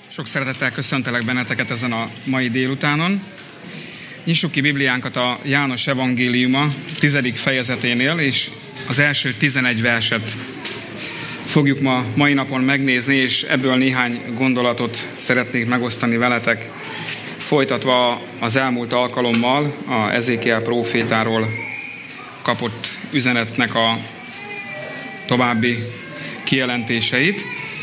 Sok szeretettel köszöntelek benneteket ezen a mai délutánon. Nyissuk ki Bibliánkat a János evangéliuma 10. fejezeténél, és az első 11 verset fogjuk mai napon megnézni, és ebből néhány gondolatot szeretnék megosztani veletek, folytatva az elmúlt alkalommal a Ezékiel prófétáról kapott üzenetnek a további kijelentéseit.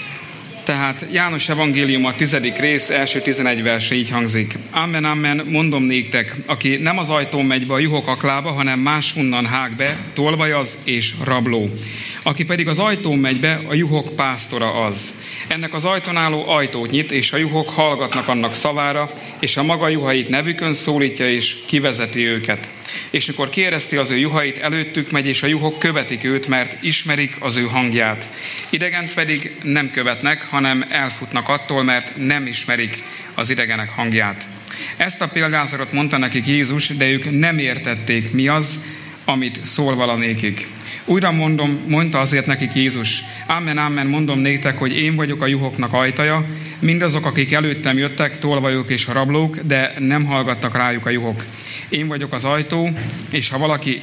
Tehát János evangéliuma 10. rész, első 11 verse így hangzik. Amen, amen, mondom néktek, aki nem az ajtón megy be a juhok aklába, hanem máshonnan hág be, tolvajaz és rabló. Aki pedig az ajtón megy be, a juhok pásztora az. Ennek az ajtón álló ajtót nyit, és a juhok hallgatnak annak szavára, és a maga juhait nevükön szólítja, és kivezeti őket. És mikor kiereszti az ő juhait, előttük megy, és a juhok követik őt, mert ismerik az ő hangját. Idegent pedig nem követnek, hanem elfutnak attól, mert nem ismerik az idegenek hangját. Ezt a példázatot mondta nekik Jézus, de ők nem értették, mi az, amit szól valanékik. Újra mondta azért nekik Jézus, amen, amen, mondom néktek, hogy én vagyok a juhoknak ajtaja, mindazok, akik előttem jöttek, tolvajok és rablók, de nem hallgattak rájuk a juhok. Én vagyok az ajtó, és ha valaki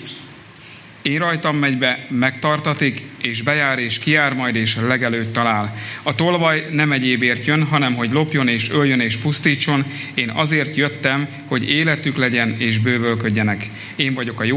én rajtam megy be, megtartatik, és bejár, és kijár majd, és legelőtt talál. A tolvaj nem egyébért jön, hanem hogy lopjon, és öljön, és pusztítson. Én azért jöttem, hogy életük legyen, és bővölködjenek. Én vagyok a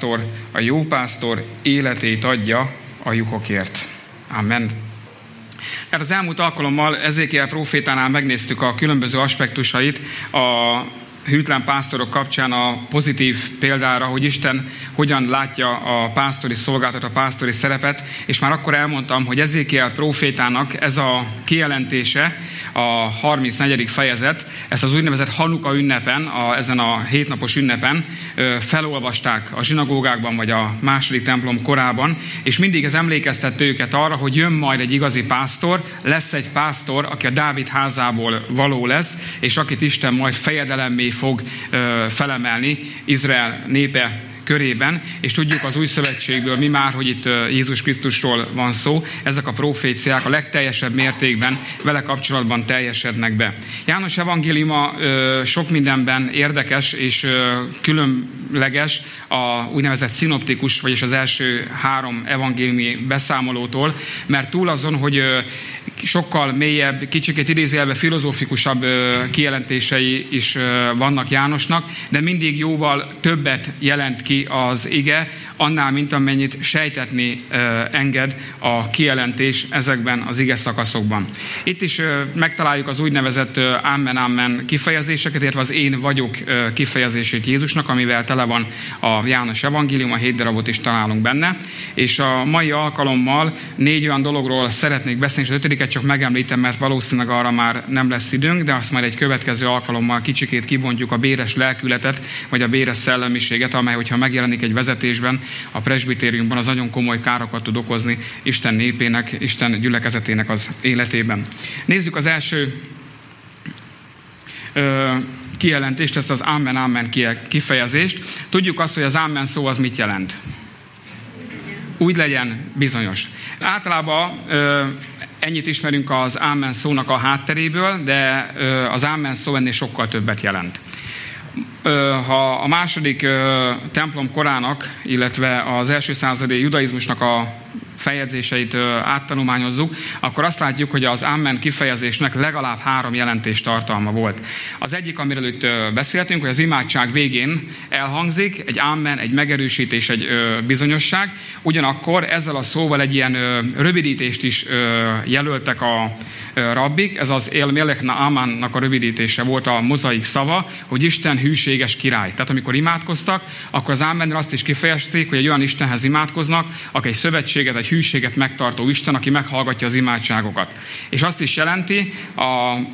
jó pásztor életét adja a juhokért. Amen. Tehát az elmúlt alkalommal Ezékiel prófétánál megnéztük a különböző aspektusait a hűtlen pásztorok kapcsán a pozitív példára, hogy Isten hogyan látja a pásztori szolgálatot, a pásztori szerepet, és már akkor elmondtam, hogy Ezékiel prófétának ez a kijelentése, a 34. fejezet, ezt az úgynevezett Hanuka ünnepen, ezen a 7 napos ünnepen felolvasták a zsinagógákban, vagy a második templom korában, és mindig ez emlékeztette őket arra, hogy jön majd egy igazi pásztor, lesz egy pásztor, aki a Dávid házából való lesz, és akit Isten majd fejedelemmé fog felemelni Izrael népe körében, és tudjuk az új szövetségből mi már, hogy itt Jézus Krisztusról van szó, ezek a proféciák a legteljesebb mértékben vele kapcsolatban teljesednek be. János evangéliuma sok mindenben érdekes és különleges a úgynevezett szinoptikus, vagyis az első 3 evangéliumi beszámolótól, mert túl azon, hogy sokkal mélyebb, kicsikét idézőjelben filozófikusabb kijelentései is vannak Jánosnak, de mindig jóval többet jelent ki az ige, annál, mint amennyit sejtetni enged a kijelentés ezekben az ige szakaszokban. Itt is megtaláljuk az úgynevezett amen, amen kifejezéseket, illetve az én vagyok kifejezését Jézusnak, amivel tele van a János evangélium, a 7 darabot is találunk benne, és a mai alkalommal 4 olyan dologról szeretnék beszélni, és az 5-et csak megemlítem, mert valószínűleg arra már nem lesz időnk, de azt majd egy következő alkalommal kicsikét kibontjuk a béres lelkületet, vagy a béres szellemiséget, amely, hogyha megjelenik egy vezetésben, a presbitériumban, az nagyon komoly károkat tud okozni Isten népének, Isten gyülekezetének az életében. Nézzük az első kijelentést, ezt az amen, amen kifejezést. Tudjuk azt, hogy az amen szó az mit jelent? Úgy legyen, bizonyos. Általában ennyit ismerünk az amen szónak a hátteréből, de az amen szó ennél sokkal többet jelent. Ha a második templom korának, illetve az első századi judaizmusnak a feljegyzéseit áttanulmányozzuk, akkor azt látjuk, hogy az amen kifejezésnek legalább 3 jelentéstartalma volt. Az egyik, amiről itt beszéltünk, hogy az imádság végén elhangzik egy amen, egy megerősítés, egy bizonyosság. Ugyanakkor ezzel a szóval egy ilyen rövidítést is jelöltek a rabbik, ez az El Melech Amannak a rövidítése volt a mozaik szava, hogy Isten hűséges király. Tehát amikor imádkoztak, akkor az Ámennel azt is kifejezték, hogy egy olyan Istenhez imádkoznak, aki egy szövetséget, egy hűséget megtartó Isten, aki meghallgatja az imádságokat. És azt is jelenti a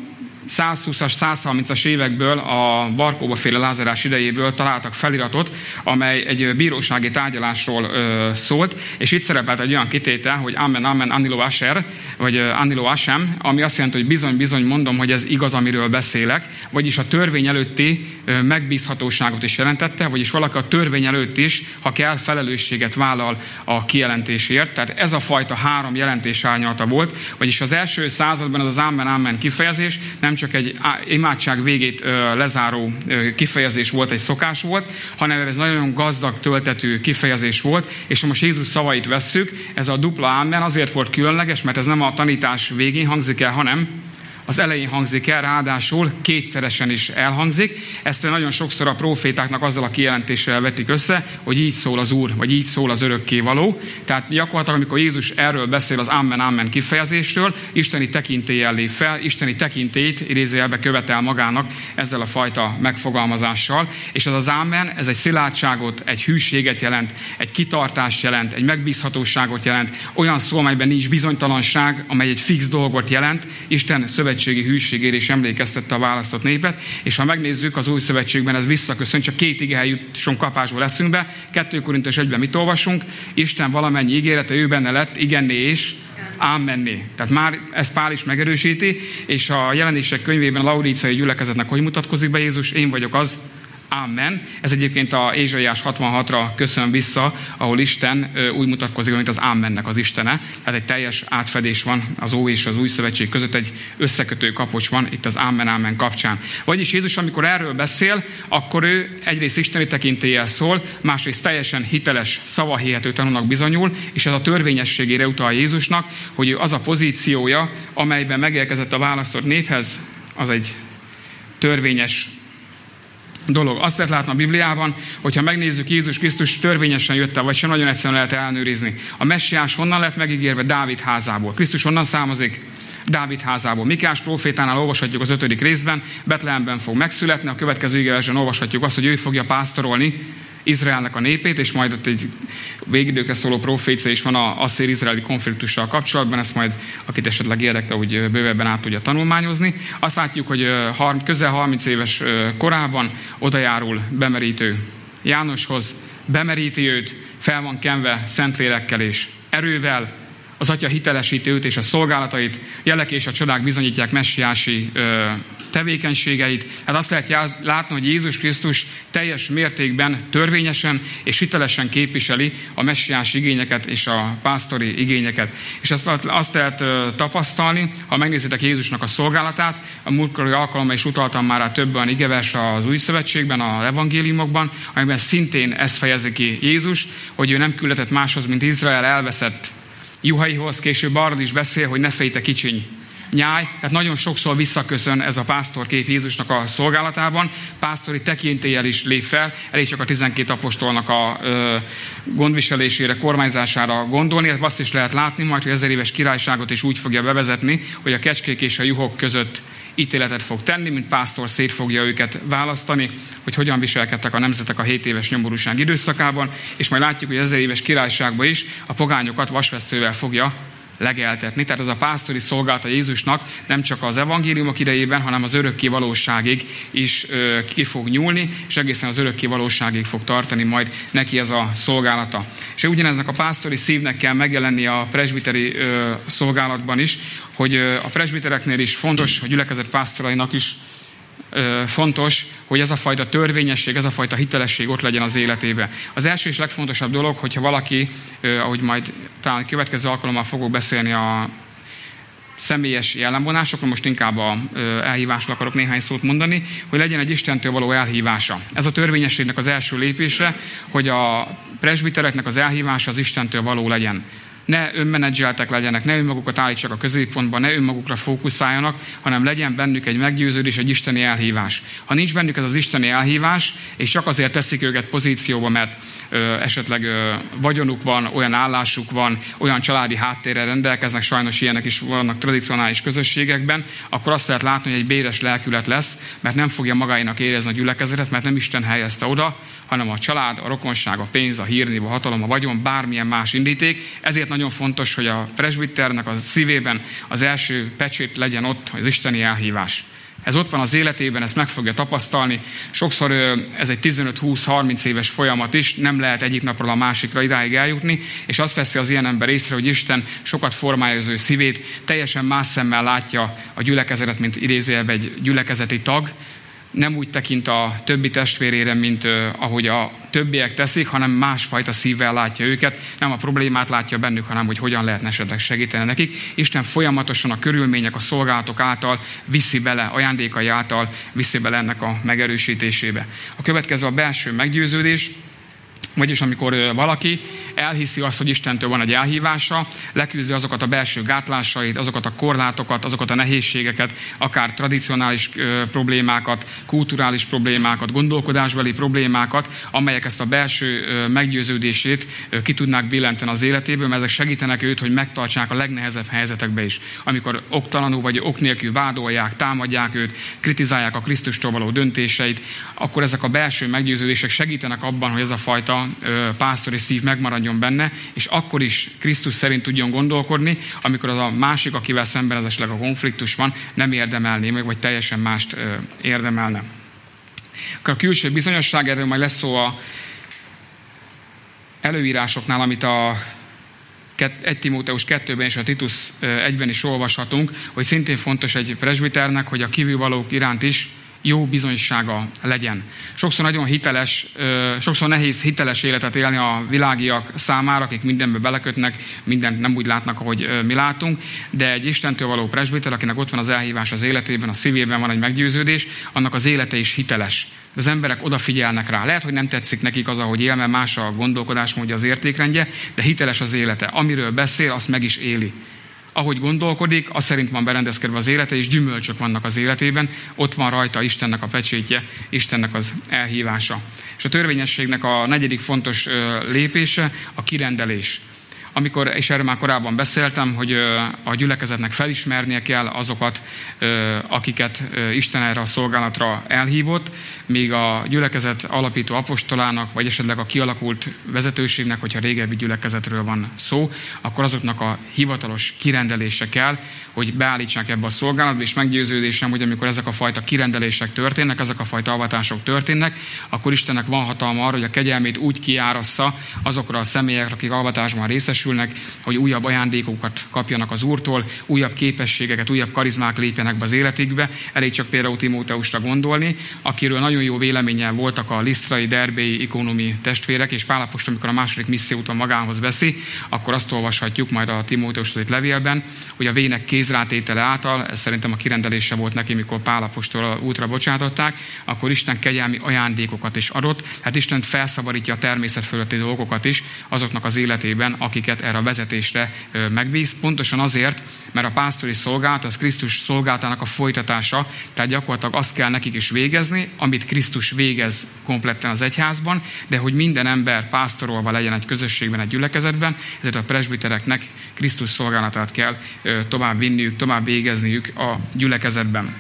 120-as, 130-as évekből, a Barkóba féle lázadás idejéből találtak feliratot, amely egy bírósági tárgyalásról szólt, és itt szerepelt egy olyan kitétel, hogy Amen, Amen, Anilo Asher, vagy Anilo Ashem, ami azt jelenti, hogy bizony, bizony mondom, hogy ez igaz, amiről beszélek, vagyis a törvény előtti megbízhatóságot is jelentette, vagyis valaki a törvény előtt is, ha kell, felelősséget vállal a kijelentésért. Tehát ez a fajta 3 jelentés árnyalata volt, vagyis az első században az Amen, Amen kifejezés nem csak egy imádság végét lezáró kifejezés volt, egy szokás volt, hanem ez nagyon gazdag, töltetű kifejezés volt, és ha most Jézus szavait vesszük, ez a dupla Amen azért volt különleges, mert ez nem a tanítás végén hangzik el, hanem az elején hangzik el, ráadásul kétszeresen is elhangzik. Ezt nagyon sokszor a prófétáknak azzal a kijelentéssel vetik össze, hogy így szól az Úr, vagy így szól az örökkévaló. Tehát gyakorlatilag, amikor Jézus erről beszél az Amen, Amen kifejezésről, isteni tekintéllyel lép fel, isteni tekintélyt idézőjelbe követel magának ezzel a fajta megfogalmazással. És ez az Amen, ez egy szilárdságot, egy hűséget jelent, egy kitartást jelent, egy megbízhatóságot jelent, olyan szó, amelyben nincs bizonytalanság, amely egy fix dolgot jelent, Isten szövetségi hűségére is emlékeztette a választott népet, és ha megnézzük, az új szövetségben ez visszaköszön, csak 2 igehely jutunk kapásból eszünkbe. 2 Korintus 1-ben mit olvasunk? Isten valamennyi ígérete, ő benne lett, igenné és ámenné. Tehát már ezt Pál is megerősíti, és a Jelenések könyvében a laudíciai gyülekezetnek hogy mutatkozik be Jézus? Én vagyok az, Amen. Ez egyébként a Ézsaiás 66-ra köszön vissza, ahol Isten úgy mutatkozik, mint az Amennek az Istene. Tehát egy teljes átfedés van az Ó és az Új Szövetség között, egy összekötő kapocs van itt az Amen kapcsán. Vagyis Jézus, amikor erről beszél, akkor ő egyrészt isteni tekintéllyel szól, másrészt teljesen hiteles, szavahihető tanúnak bizonyul, és ez a törvényességére utal Jézusnak, hogy az a pozíciója, amelyben megérkezett a választott néphez, az egy törvényes dolog. Azt lehet látni a Bibliában, hogyha megnézzük, Jézus Krisztus törvényesen jött el, vagy sem nagyon egyszerűen lehet ellenőrizni. A messiás honnan lett megígérve? Dávid házából. Krisztus honnan származik? Dávid házából. Mikéás prófétánál olvashatjuk az 5. részben, Betlehemben fog megszületni, a következő igeversben olvashatjuk azt, hogy ő fogja pásztorolni Izraelnek a népét, és majd ott egy végidőkre szóló profécia is van az asszír-izraeli konfliktussal kapcsolatban, ezt majd, akit esetleg érdekel, úgy bővebben át tudja tanulmányozni. Azt látjuk, hogy közel 30 éves korában odajárul bemerítő Jánoshoz, bemeríti őt, fel van kenve Szentlélekkel és erővel, az Atya hitelesíti őt és a szolgálatait, jelek és a csodák bizonyítják messiási tevékenységeit. Hát azt lehet látni, hogy Jézus Krisztus teljes mértékben törvényesen és hitelesen képviseli a messiás igényeket és a pásztori igényeket. És azt lehet tapasztalni, ha megnézitek Jézusnak a szolgálatát, a múltkori alkalommal is utaltam már rá többen igeversre az Új Szövetségben, az evangéliumokban, amiben szintén ezt fejezi ki Jézus, hogy ő nem küldetett máshoz, mint Izrael elveszett juhaihoz, később arról is beszél, hogy ne félj te kicsiny nyáj. Tehát nagyon sokszor visszaköszön ez a pásztorkép Jézusnak a szolgálatában. Pásztori tekintéllyel is lép fel, elég csak a 12 apostolnak a gondviselésére, kormányzására gondolni. Azt is lehet látni majd, hogy 1000 éves királyságot is úgy fogja bevezetni, hogy a kecskék és a juhok között ítéletet fog tenni, mint pásztor szét fogja őket választani, hogy hogyan viselkedtek a nemzetek a 7 éves nyomorúság időszakában, és majd látjuk, hogy 1000 éves királyságban is a pogányokat vasvesszővel fogja legeltetni. Tehát ez a pásztori szolgálata Jézusnak nem csak az evangéliumok idejében, hanem az örökké valóságig is ki fog nyúlni, és egészen az örökké valóságig fog tartani majd neki ez a szolgálata. És ugyaneznek a pásztori szívnek kell megjelenni a presbiteri szolgálatban is, hogy a presbitereknél is fontos, hogy gyülekezet pásztorainak is fontos, hogy ez a fajta törvényesség, ez a fajta hitelesség ott legyen az életében. Az első és legfontosabb dolog, hogyha valaki, ahogy majd talán következő alkalommal fogok beszélni a személyes jellemvonásokról, most inkább a elhívásról akarok néhány szót mondani, hogy legyen egy Istentől való elhívása. Ez a törvényességnek az első lépése, hogy a presbitereknek az elhívása az Istentől való legyen. Ne önmenedzseltek legyenek, ne önmagukat állítsak a középpontba, ne önmagukra fókuszáljanak, hanem legyen bennük egy meggyőződés, egy isteni elhívás. Ha nincs bennük ez az isteni elhívás, és csak azért teszik őket pozícióba, mert esetleg vagyonuk van, olyan állásuk van, olyan családi háttérrel rendelkeznek, sajnos ilyenek is vannak tradicionális közösségekben, akkor azt lehet látni, hogy egy béres lelkület lesz, mert nem fogja magáinak érezni a gyülekezetet, mert nem Isten helyezte oda, hanem a család, a rokonság, a pénz, a hírnév, a hatalom, a vagyon, bármilyen más indíték. Ezért nagyon fontos, hogy a presbiternek a szívében az első pecsét legyen ott, az isteni elhívás. Ez ott van az életében, ezt meg fogja tapasztalni. Sokszor ez egy 15-20-30 éves folyamat is, nem lehet egyik napról a másikra idáig eljutni, és azt veszi az ilyen ember észre, hogy Isten sokat formálja az ő szívét, teljesen más szemmel látja a gyülekezetet, mint idézőjelben egy gyülekezeti tag. Nem úgy tekint a többi testvérére, mint ahogy a többiek teszik, hanem másfajta szívvel látja őket. Nem a problémát látja bennük, hanem hogy hogyan lehetne esetleg segíteni nekik. Isten folyamatosan a körülmények, a szolgálatok által viszi bele, ajándékai által viszi bele ennek a megerősítésébe. A következő a belső meggyőződés, vagyis amikor valaki elhiszi azt, hogy Istentől van egy elhívása, leküzdi azokat a belső gátlásait, azokat a korlátokat, azokat a nehézségeket, akár tradicionális problémákat, kulturális problémákat, gondolkodásbeli problémákat, amelyek ezt a belső meggyőződését ki tudnák billenteni az életéből, mert ezek segítenek őt, hogy megtartsák a legnehezebb helyzetekbe is. Amikor oktalanul vagy ok nélkül vádolják, támadják őt, kritizálják a Krisztustól való döntéseit, akkor ezek a belső meggyőződések segítenek abban, hogy ez a fajta pásztori szív megmaradjon benne, és akkor is Krisztus szerint tudjon gondolkodni, amikor az a másik, akivel szemben esetleg a konfliktus van, nem érdemelné meg, vagy teljesen mást érdemelne. Akkor a külső bizonyosság, erről majd lesz szó a előírásoknál, amit a 1 Timóteus 2-ben és a Titus 1-ben is olvashatunk, hogy szintén fontos egy presbiternek, hogy a kívülvalók iránt is jó bizonysága legyen. Sokszor nagyon hiteles, sokszor nehéz hiteles életet élni a világiak számára, akik mindenbe belekötnek, mindent nem úgy látnak, ahogy mi látunk, de egy Istentől való presbiter, akinek ott van az elhívás az életében, a szívében van egy meggyőződés, annak az élete is hiteles. De az emberek odafigyelnek rá. Lehet, hogy nem tetszik nekik az, ahogy él, mert más a gondolkodásmódja, az értékrendje, de hiteles az élete. Amiről beszél, azt meg is éli. Ahogy gondolkodik, az szerint van berendezkedve az élete, és gyümölcsök vannak az életében, ott van rajta Istennek a pecsétje, Istennek az elhívása. És a törvényességnek a 4. fontos lépése a kirendelés. Amikor, és erről már korábban beszéltem, hogy a gyülekezetnek felismernie kell azokat, akiket Isten erre a szolgálatra elhívott, még a gyülekezet alapító apostolának, vagy esetleg a kialakult vezetőségnek, hogyha régebbi gyülekezetről van szó, akkor azoknak a hivatalos kirendelése kell, hogy beállítsák ebbe a szolgálatba, és meggyőződésem, hogy amikor ezek a fajta kirendelések történnek, ezek a fajta avatások történnek, akkor Istennek van hatalma arra, hogy a kegyelmét úgy kiárassza azokra a személyekre, akik avatásban részesülnek, hogy újabb ajándékokat kapjanak az Úrtól, újabb képességeket, újabb karizmák lépjenek be az életükbe. Elég csak például Timóteusra gondolni, akiről nagyon jó véleménnyel voltak a lisztrai, derbéi, ikonumi testvérek, és Pál apostol, amikor a második misszióúton magához veszi, akkor azt olvashatjuk majd a Timóteustól itt levélben, hogy a vének kézrátétele által, ez szerintem a kirendelése volt neki, mikor Pál apostol útra bocsátották, akkor Isten kegyelmi ajándékokat is adott, hát Isten felszabadítja a természet fölötti dolgokat is azoknak az életében, akiket erre a vezetésre megbíz. Pontosan azért, mert a pásztori szolgálat az Krisztus szolgálatának a folytatása, tehát gyakorlatilag azt kell nekik is végezni, amit Krisztus végez kompletten az egyházban, de hogy minden ember pásztorolva legyen egy közösségben, egy gyülekezetben, ezért a presbitereknek Krisztus szolgálatát kell tovább vinniük, tovább végezniük a gyülekezetben.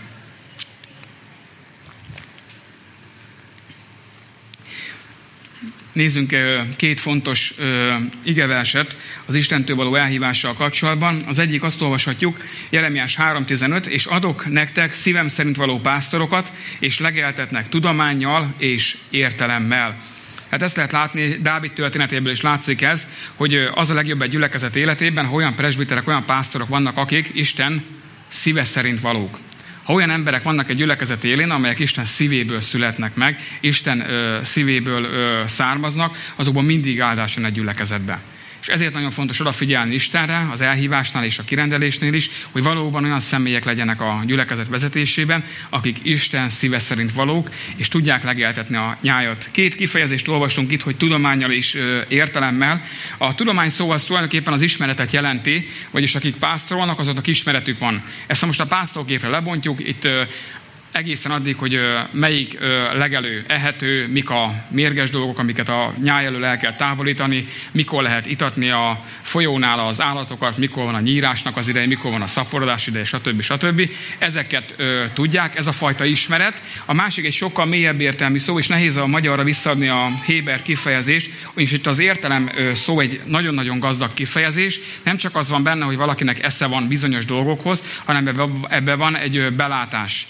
Nézzünk 2 fontos igeverset az Istentől való elhívással kapcsolatban. Az egyik, azt olvashatjuk, Jeremiás 3.15, és adok nektek szívem szerint való pásztorokat, és legeltetnek tudománnyal és értelemmel. Hát ezt lehet látni, Dávid történetéből is látszik ez, hogy az a legjobb egy gyülekezet életében, ha olyan presbiterek, olyan pásztorok vannak, akik Isten szíve szerint valók. Ha olyan emberek vannak egy gyülekezet élén, amelyek Isten szívéből születnek meg, Isten szívéből származnak, azokban mindig áldás jön egy gyülekezetbe. És ezért nagyon fontos odafigyelni Istenre, az elhívásnál és a kirendelésnél is, hogy valóban olyan személyek legyenek a gyülekezet vezetésében, akik Isten szíve szerint valók, és tudják legeltetni a nyájat. 2 kifejezést olvasunk itt, hogy tudománnyal és értelemmel. A tudomány szó az tulajdonképpen az ismeretet jelenti, vagyis akik pásztorolnak, azoknak ismeretük van. Ezt most a pásztorképre lebontjuk, itt egészen addig, hogy melyik legelő ehető, mik a mérges dolgok, amiket a nyáj elől el kell távolítani, mikor lehet itatni a folyónál az állatokat, mikor van a nyírásnak az ideje, mikor van a szaporodás ideje, stb. Ezeket tudják, ez a fajta ismeret. A másik egy sokkal mélyebb értelmű szó, és nehéz a magyarra visszaadni a héber kifejezést, és itt az értelem szó egy nagyon-nagyon gazdag kifejezés. Nem csak az van benne, hogy valakinek esze van bizonyos dolgokhoz, hanem ebben van egy belátás. Egy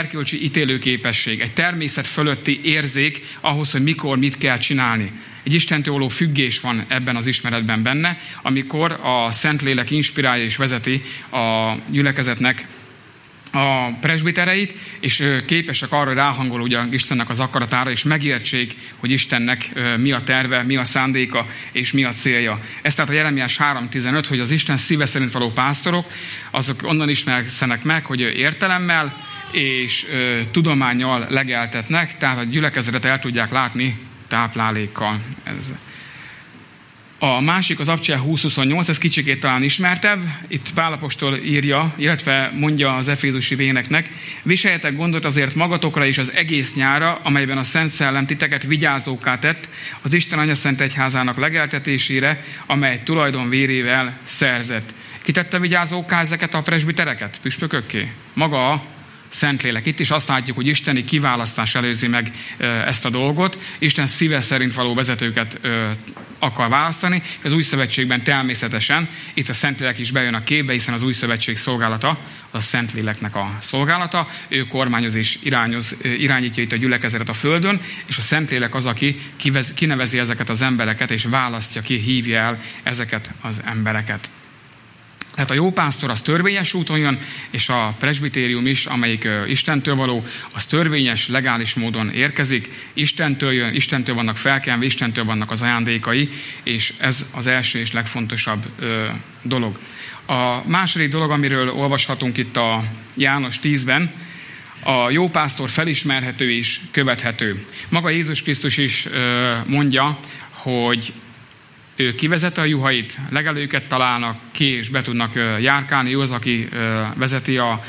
erkölcsi ítélőképesség, egy természet fölötti érzék ahhoz, hogy mikor mit kell csinálni. Egy Istentől való függés van ebben az ismeretben benne, amikor a Szentlélek inspirálja és vezeti a gyülekezetnek a presbitereit, és képesek arra, hogy ráhangol ugye Istennek az akaratára, és megértsék, hogy Istennek mi a terve, mi a szándéka, és mi a célja. Ez tehát a Jeremiás 3.15, hogy az Isten szíve szerint való pásztorok, azok onnan ismerszenek meg, hogy értelemmel és tudománnyal legeltetnek, tehát a gyülekezetet el tudják látni táplálékkal. A másik az Abcsel 20.28, ez kicsikét talán ismertebb. Itt Pál apostol írja, illetve mondja az efézusi véneknek: viseljetek gondot azért magatokra és az egész nyárra, amelyben a Szent Szellem titeket vigyázókká tett az Isten Anyaszent Egyházának legeltetésére, amely tulajdon vérével szerzett. Ki tette vigyázókká ezeket a presbitereket? Püspökökké? Maga a Szentlélek. Itt is azt látjuk, hogy isteni kiválasztás előzi meg ezt a dolgot. Isten szíve szerint való vezetőket akar választani. Az új szövetségben természetesen itt a Szentlélek is bejön a képbe, hiszen az új szövetség szolgálata a Szentléleknek a szolgálata. Ő kormányoz és irányítja itt a gyülekezetet a földön, és a Szentlélek az, aki kinevezi ezeket az embereket, és választja ki, hívja el ezeket az embereket. Tehát a jó pásztor az törvényes úton jön, és a presbitérium is, amelyik Istentől való, az törvényes, legális módon érkezik. Istentől jön, Istentől vannak felkelve, Istentől vannak az ajándékai, és ez az első és legfontosabb dolog. A második dolog, amiről olvashatunk itt a János 10-ben, a jó pásztor felismerhető és követhető. Maga Jézus Krisztus is mondja, hogy ő kivezeti a juhait, legelőket találnak ki, és be tudnak járkálni. Ő az, aki vezeti a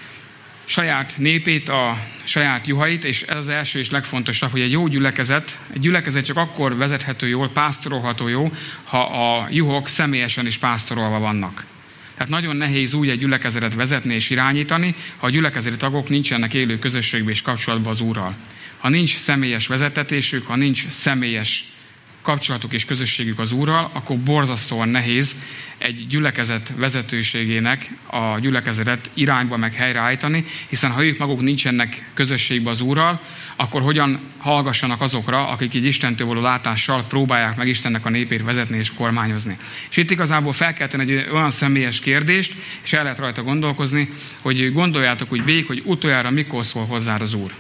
saját népét, a saját juhait, és ez az első és legfontosabb, hogy egy jó gyülekezet csak akkor vezethető jól, pásztorolható jó, ha a juhok személyesen is pásztorolva vannak. Tehát nagyon nehéz úgy egy gyülekezetet vezetni és irányítani, ha a gyülekezeti tagok nincsenek élő közösségben és kapcsolatban az Úrral. Ha nincs személyes vezetetésük, ha nincs személyes kapcsolatuk és közösségük az Úrral, akkor borzasztóan nehéz egy gyülekezet vezetőségének a gyülekezetet irányba meg helyreállítani, hiszen ha ők maguk nincsenek közösségben az Úrral, akkor hogyan hallgassanak azokra, akik így Istentől való látással próbálják meg Istennek a népét vezetni és kormányozni. És itt igazából fel kell tenni egy olyan személyes kérdést, és el lehet rajta gondolkozni, hogy gondoljátok úgy végig, hogy utoljára mikor szól hozzá az Úr.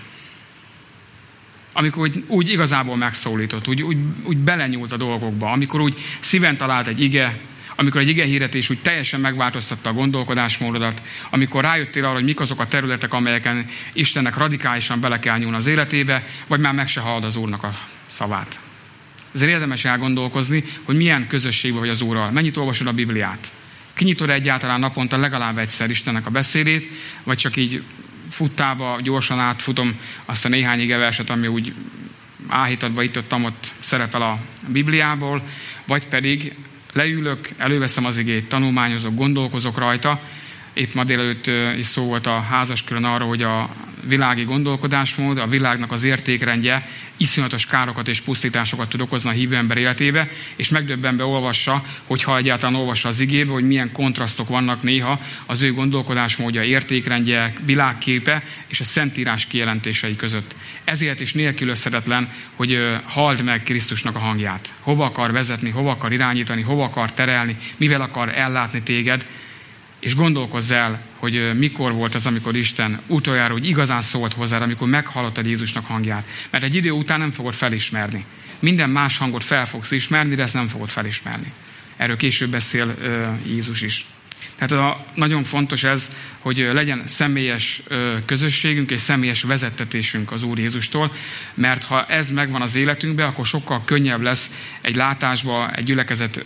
Amikor úgy igazából megszólított, úgy belenyúlt a dolgokba, amikor úgy szíven talált egy ige, amikor egy igehirdetés úgy teljesen megváltoztatta a gondolkodásmódodat, amikor rájöttél arra, hogy mik azok a területek, amelyeken Istennek radikálisan bele kell nyúlni az életébe, vagy már meg se hallod az Úrnak a szavát. Ezért érdemes elgondolkozni, hogy milyen közösségben vagy az Úrral. Mennyit olvasod a Bibliát? Kinyitod egyáltalán naponta legalább egyszer Istennek a beszédét, vagy csak így futtába gyorsan átfutom azt a néhány igeverset, ami úgy áhítatva itt-ott szerepel a Bibliából, vagy pedig leülök, előveszem az igét, tanulmányozok, gondolkozok rajta. Épp ma délelőtt is szó volt a házaskörön arról, hogy a világi gondolkodásmód, a világnak az értékrendje iszonyatos károkat és pusztításokat tud okozni a hívő ember életébe, és megdöbbenve olvassa, hogyha egyáltalán olvassa az igébe, hogy milyen kontrasztok vannak néha az ő gondolkodásmódja, értékrendje, világképe és a Szentírás kijelentései között. Ezért is nélkülözhetetlen, hogy halld meg Krisztusnak a hangját. Hova akar vezetni, hova akar irányítani, hova akar terelni, mivel akar ellátni téged, és gondolkozz el, hogy mikor volt az, amikor Isten utoljára úgy igazán szólt hozzád, amikor meghallottad Jézusnak hangját. Mert egy idő után nem fogod felismerni. Minden más hangot fel fogsz ismerni, de ezt nem fogod felismerni. Erről később beszél Jézus is. Tehát nagyon fontos ez, hogy legyen személyes közösségünk és személyes vezettetésünk az Úr Jézustól, mert ha ez megvan az életünkben, akkor sokkal könnyebb lesz egy látásba, egy gyülekezet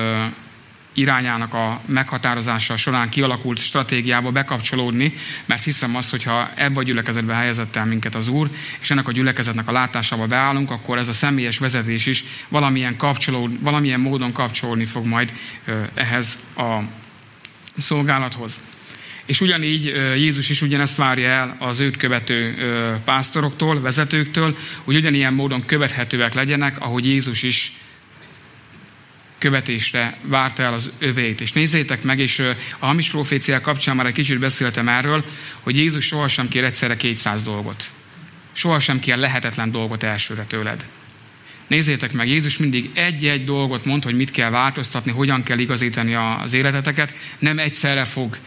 irányának a meghatározása során kialakult stratégiába bekapcsolódni, mert hiszem azt, hogyha ebbe a gyülekezetbe helyezett el minket az Úr, és ennek a gyülekezetnek a látásába beállunk, akkor ez a személyes vezetés is valamilyen módon kapcsolódni fog majd ehhez a szolgálathoz. És ugyanígy Jézus is ugyanezt várja el az őt követő pásztoroktól, vezetőktől, hogy ugyanilyen módon követhetőek legyenek, ahogy Jézus is követésre várta el az övéit. És nézzétek meg, és a hamis proféciák kapcsán már egy kicsit beszéltem erről, hogy Jézus sohasem kér egyszerre 200 dolgot. Sohasem kér lehetetlen dolgot elsőre tőled. Nézzétek meg, Jézus mindig egy-egy dolgot mond, hogy mit kell változtatni, hogyan kell igazítani az életeteket. Nem egyszerre fog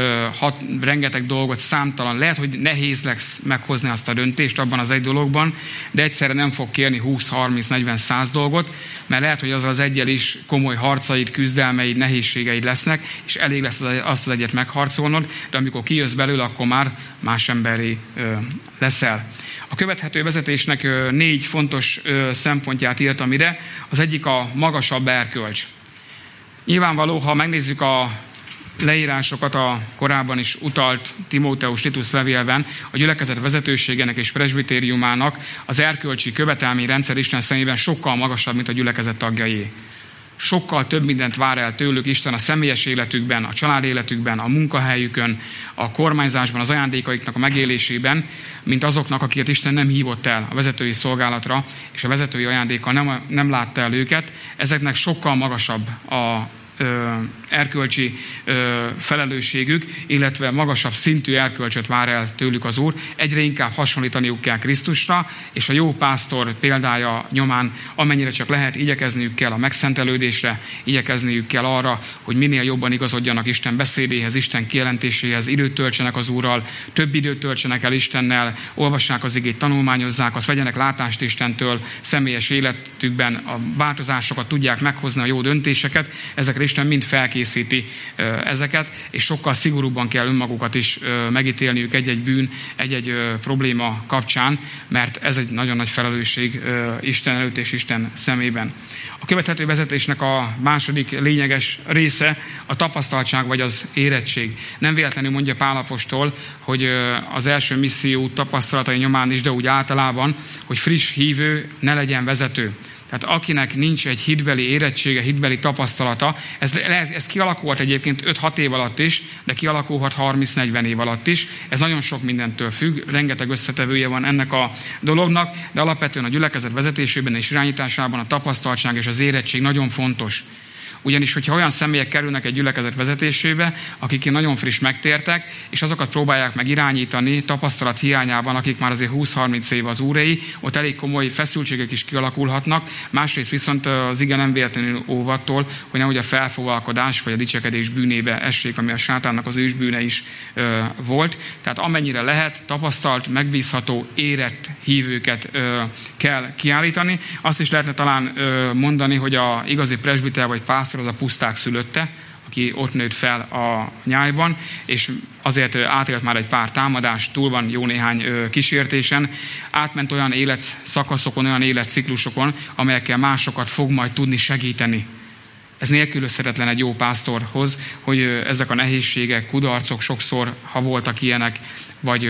rengeteg dolgot, számtalan. Lehet, hogy nehéz lesz meghozni azt a döntést abban az egy dologban, de egyszerre nem fog kérni 20, 30, 40, 100 dolgot, mert lehet, hogy azzal az egyel is komoly harcaid, küzdelmeid, nehézségeid lesznek, és elég lesz azt az egyet megharcolnod, de amikor kijössz belőle, akkor már más emberré leszel. A követhető vezetésnek 4 fontos szempontját írtam ide. Az egyik a magasabb erkölcs. Nyilvánvaló, ha megnézzük a leírásokat a korábban is utalt Timóteus Titus levélben, a gyülekezet vezetőségének és presbitériumának az erkölcsi követelményrendszer Isten szemében sokkal magasabb, mint a gyülekezet tagjaié. Sokkal több mindent vár el tőlük Isten a személyes életükben, a család életükben, a munkahelyükön, a kormányzásban, az ajándékaiknak a megélésében, mint azoknak, akiket Isten nem hívott el a vezetői szolgálatra, és a vezetői ajándékkal nem látta el őket. Ezeknek sokkal magasabb a erkölcsi felelősségük, illetve magasabb szintű erkölcsöt vár el tőlük az Úr. Egyre inkább hasonlítaniuk kell Krisztusra, és a jó pásztor példája nyomán amennyire csak lehet, igyekezniük kell a megszentelődésre, igyekezniük kell arra, hogy minél jobban igazodjanak Isten beszédéhez, Isten kijelentéséhez, időt töltsenek az Úrral, több időt töltsenek el Istennel, olvassák az igét, tanulmányozzák, azt vegyenek látást Istentől, személyes életükben a változásokat tudják meghozni, a jó döntéseket. Ezekre Isten mind felkészíti ezeket, és sokkal szigorúbban kell önmagukat is megítélniük egy-egy bűn, egy-egy probléma kapcsán, mert ez egy nagyon nagy felelősség Isten előtt és Isten szemében. A követhető vezetésnek a második lényeges része a tapasztaltság vagy az érettség. Nem véletlenül mondja Pál apostol, hogy az első misszió tapasztalatai nyomán is, de úgy általában, hogy friss hívő ne legyen vezető. Tehát akinek nincs egy hitbeli érettsége, hitbeli tapasztalata, ez kialakulhat egyébként 5-6 év alatt is, de kialakulhat 30-40 év alatt is. Ez nagyon sok mindentől függ, rengeteg összetevője van ennek a dolognak, de alapvetően a gyülekezet vezetésében és irányításában a tapasztaltság és az érettség nagyon fontos. Ugyanis, hogyha olyan személyek kerülnek egy gyülekezet vezetésébe, akik nagyon friss megtértek, és azokat próbálják meg irányítani tapasztalat hiányában, akik már azért 20-30 év az úréi, ott elég komoly feszültségek is kialakulhatnak. Másrészt viszont az ige nem véletlenül óvattól, hogy nehogy a felfogalkodás vagy a dicsekedés bűnébe essék, ami a sátánnak az ősbűne is volt. Tehát amennyire lehet, tapasztalt, megbízható, érett hívőket kell kiállítani. Azt is lehetne talán mondani, hogy a igazi presbiter vagy pásztor az a puszták szülötte, aki ott nőtt fel a nyájban, és azért átélt már egy pár támadást, túl van jó néhány kísértésen, átment olyan életszakaszokon, olyan életciklusokon, amelyekkel másokat fog majd tudni segíteni. Ez nélkülözhetetlen egy jó pásztorhoz, hogy ezek a nehézségek, kudarcok sokszor, ha voltak ilyenek, vagy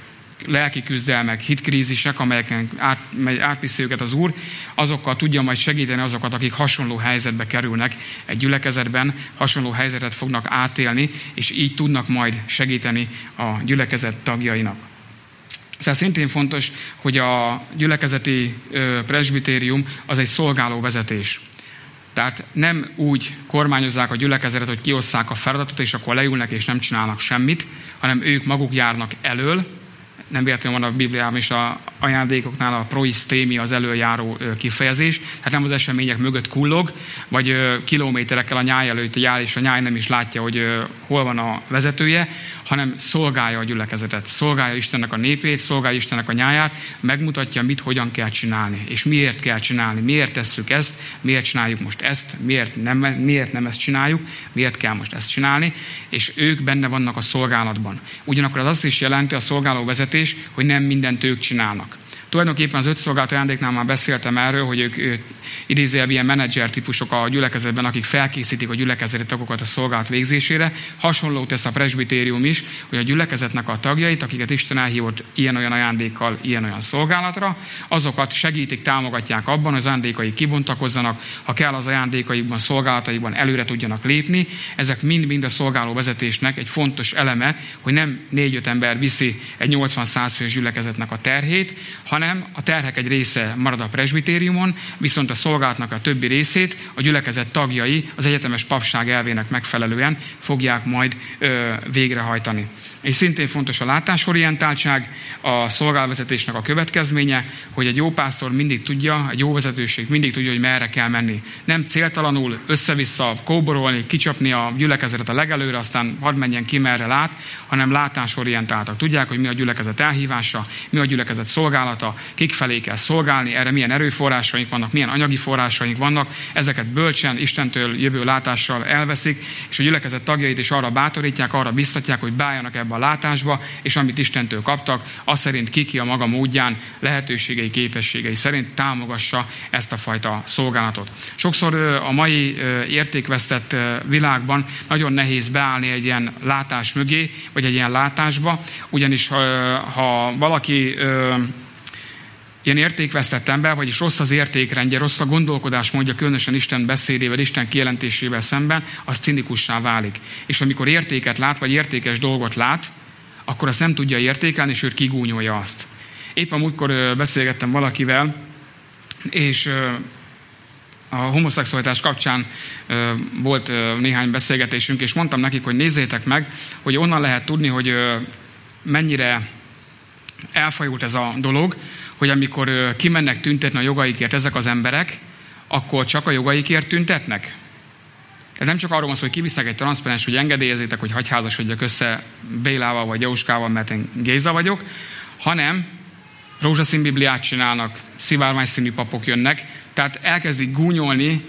lelki küzdelmek, hitkrízisek, amelyeken átviszi őket az Úr, azokkal tudja majd segíteni azokat, akik hasonló helyzetbe kerülnek egy gyülekezetben, hasonló helyzetet fognak átélni, és így tudnak majd segíteni a gyülekezet tagjainak. Szóval szintén fontos, hogy a gyülekezeti presbitérium az egy szolgáló vezetés. Tehát nem úgy kormányozzák a gyülekezetet, hogy kiosszák a feladatot, és akkor leülnek és nem csinálnak semmit, hanem ők maguk járnak elől. Nem véletlenül van a Bibliában is a ajándékoknál a proisztémi, az előjáró kifejezés. Hát nem az események mögött kullog, vagy kilométerekkel a nyáj előtt jár, és a nyáj nem is látja, hogy hol van a vezetője, hanem szolgálja a gyülekezetet, szolgálja Istennek a népét, szolgálja Istennek a nyáját, megmutatja, mit, hogyan kell csinálni, és miért kell csinálni, miért tesszük ezt, miért csináljuk most ezt, miért nem ezt csináljuk, miért kell most ezt csinálni, és ők benne vannak a szolgálatban. Ugyanakkor az azt is jelenti a szolgáló vezetés, hogy nem mindent ők csinálnak. Tulajdonképpen az 5 szolgált ajándéknál már beszéltem erről, hogy ők idézőjelben ilyen menedzser típusok a gyülekezetben, akik felkészítik a gyülekezeti tagokat a szolgálat végzésére. Hasonló tesz a presbitérium is, hogy a gyülekezetnek a tagjait, akiket Isten elhívott ilyen-olyan ajándékkal, ilyen-olyan szolgálatra, azokat segítik, támogatják abban, hogy az ajándékai kibontakozzanak, ha kell az ajándékaikban, szolgálataikban előre tudjanak lépni. Ezek mind-mind a szolgáló vezetésnek egy fontos eleme, hogy nem 4-5 ember viszi egy 80-100 fős gyülekezetnek a terhét, hanem hanem a terhek egy része marad a presbitériumon, viszont a szolgálatnak a többi részét a gyülekezet tagjai az egyetemes papság elvének megfelelően fogják majd végrehajtani. És szintén fontos a látásorientáltság, a szolgálatvezetésnek a következménye, hogy egy jó pásztor mindig tudja, egy jó vezetőség mindig tudja, hogy merre kell menni. Nem céltalanul össze-vissza kóborolni, kicsapni a gyülekezetet a legelőre, aztán hadd menjen ki, merre lát, hanem látásorientáltak. Tudják, hogy mi a gyülekezet elhívása, mi a gyülekezet szolgálata, kik felé kell szolgálni, erre milyen erőforrásaink vannak, milyen anyagi forrásaink vannak, ezeket bölcsen, Istentől jövő látással elveszik, és a gyülekezet tagjait is arra bátorítják, arra biztatják, hogy beálljanak ebbe a látásba, és amit Istentől kaptak, az szerint ki a maga módján, lehetőségei, képességei szerint támogassa ezt a fajta szolgálatot. Sokszor a mai értékvesztett világban nagyon nehéz beállni egy ilyen látás mögé, vagy egy ilyen látásba, ugyanis ha valaki ilyen értékvesztett ember, vagyis rossz az értékrendje, rossz a gondolkodásmódja, különösen Isten beszédével, Isten kijelentésével szemben, az cinikussá válik. És amikor értéket lát, vagy értékes dolgot lát, akkor azt nem tudja értékelni, és ő kigúnyolja azt. Éppen múltkor beszélgettem valakivel, és a homoszexualitás kapcsán volt néhány beszélgetésünk, és mondtam nekik, hogy nézzétek meg, hogy onnan lehet tudni, hogy mennyire elfajult ez a dolog, hogy amikor kimennek tüntetni a jogaikért ezek az emberek, akkor csak a jogaikért tüntetnek. Ez nem csak arról van szó, hogy kivisznek egy transzparens, hogy engedélyezzétek, hogy hagyházasodjak össze Bélával vagy Jóskával, mert én Géza vagyok, hanem rózsaszín bibliát csinálnak, szivárványszínű papok jönnek, tehát elkezdik gúnyolni,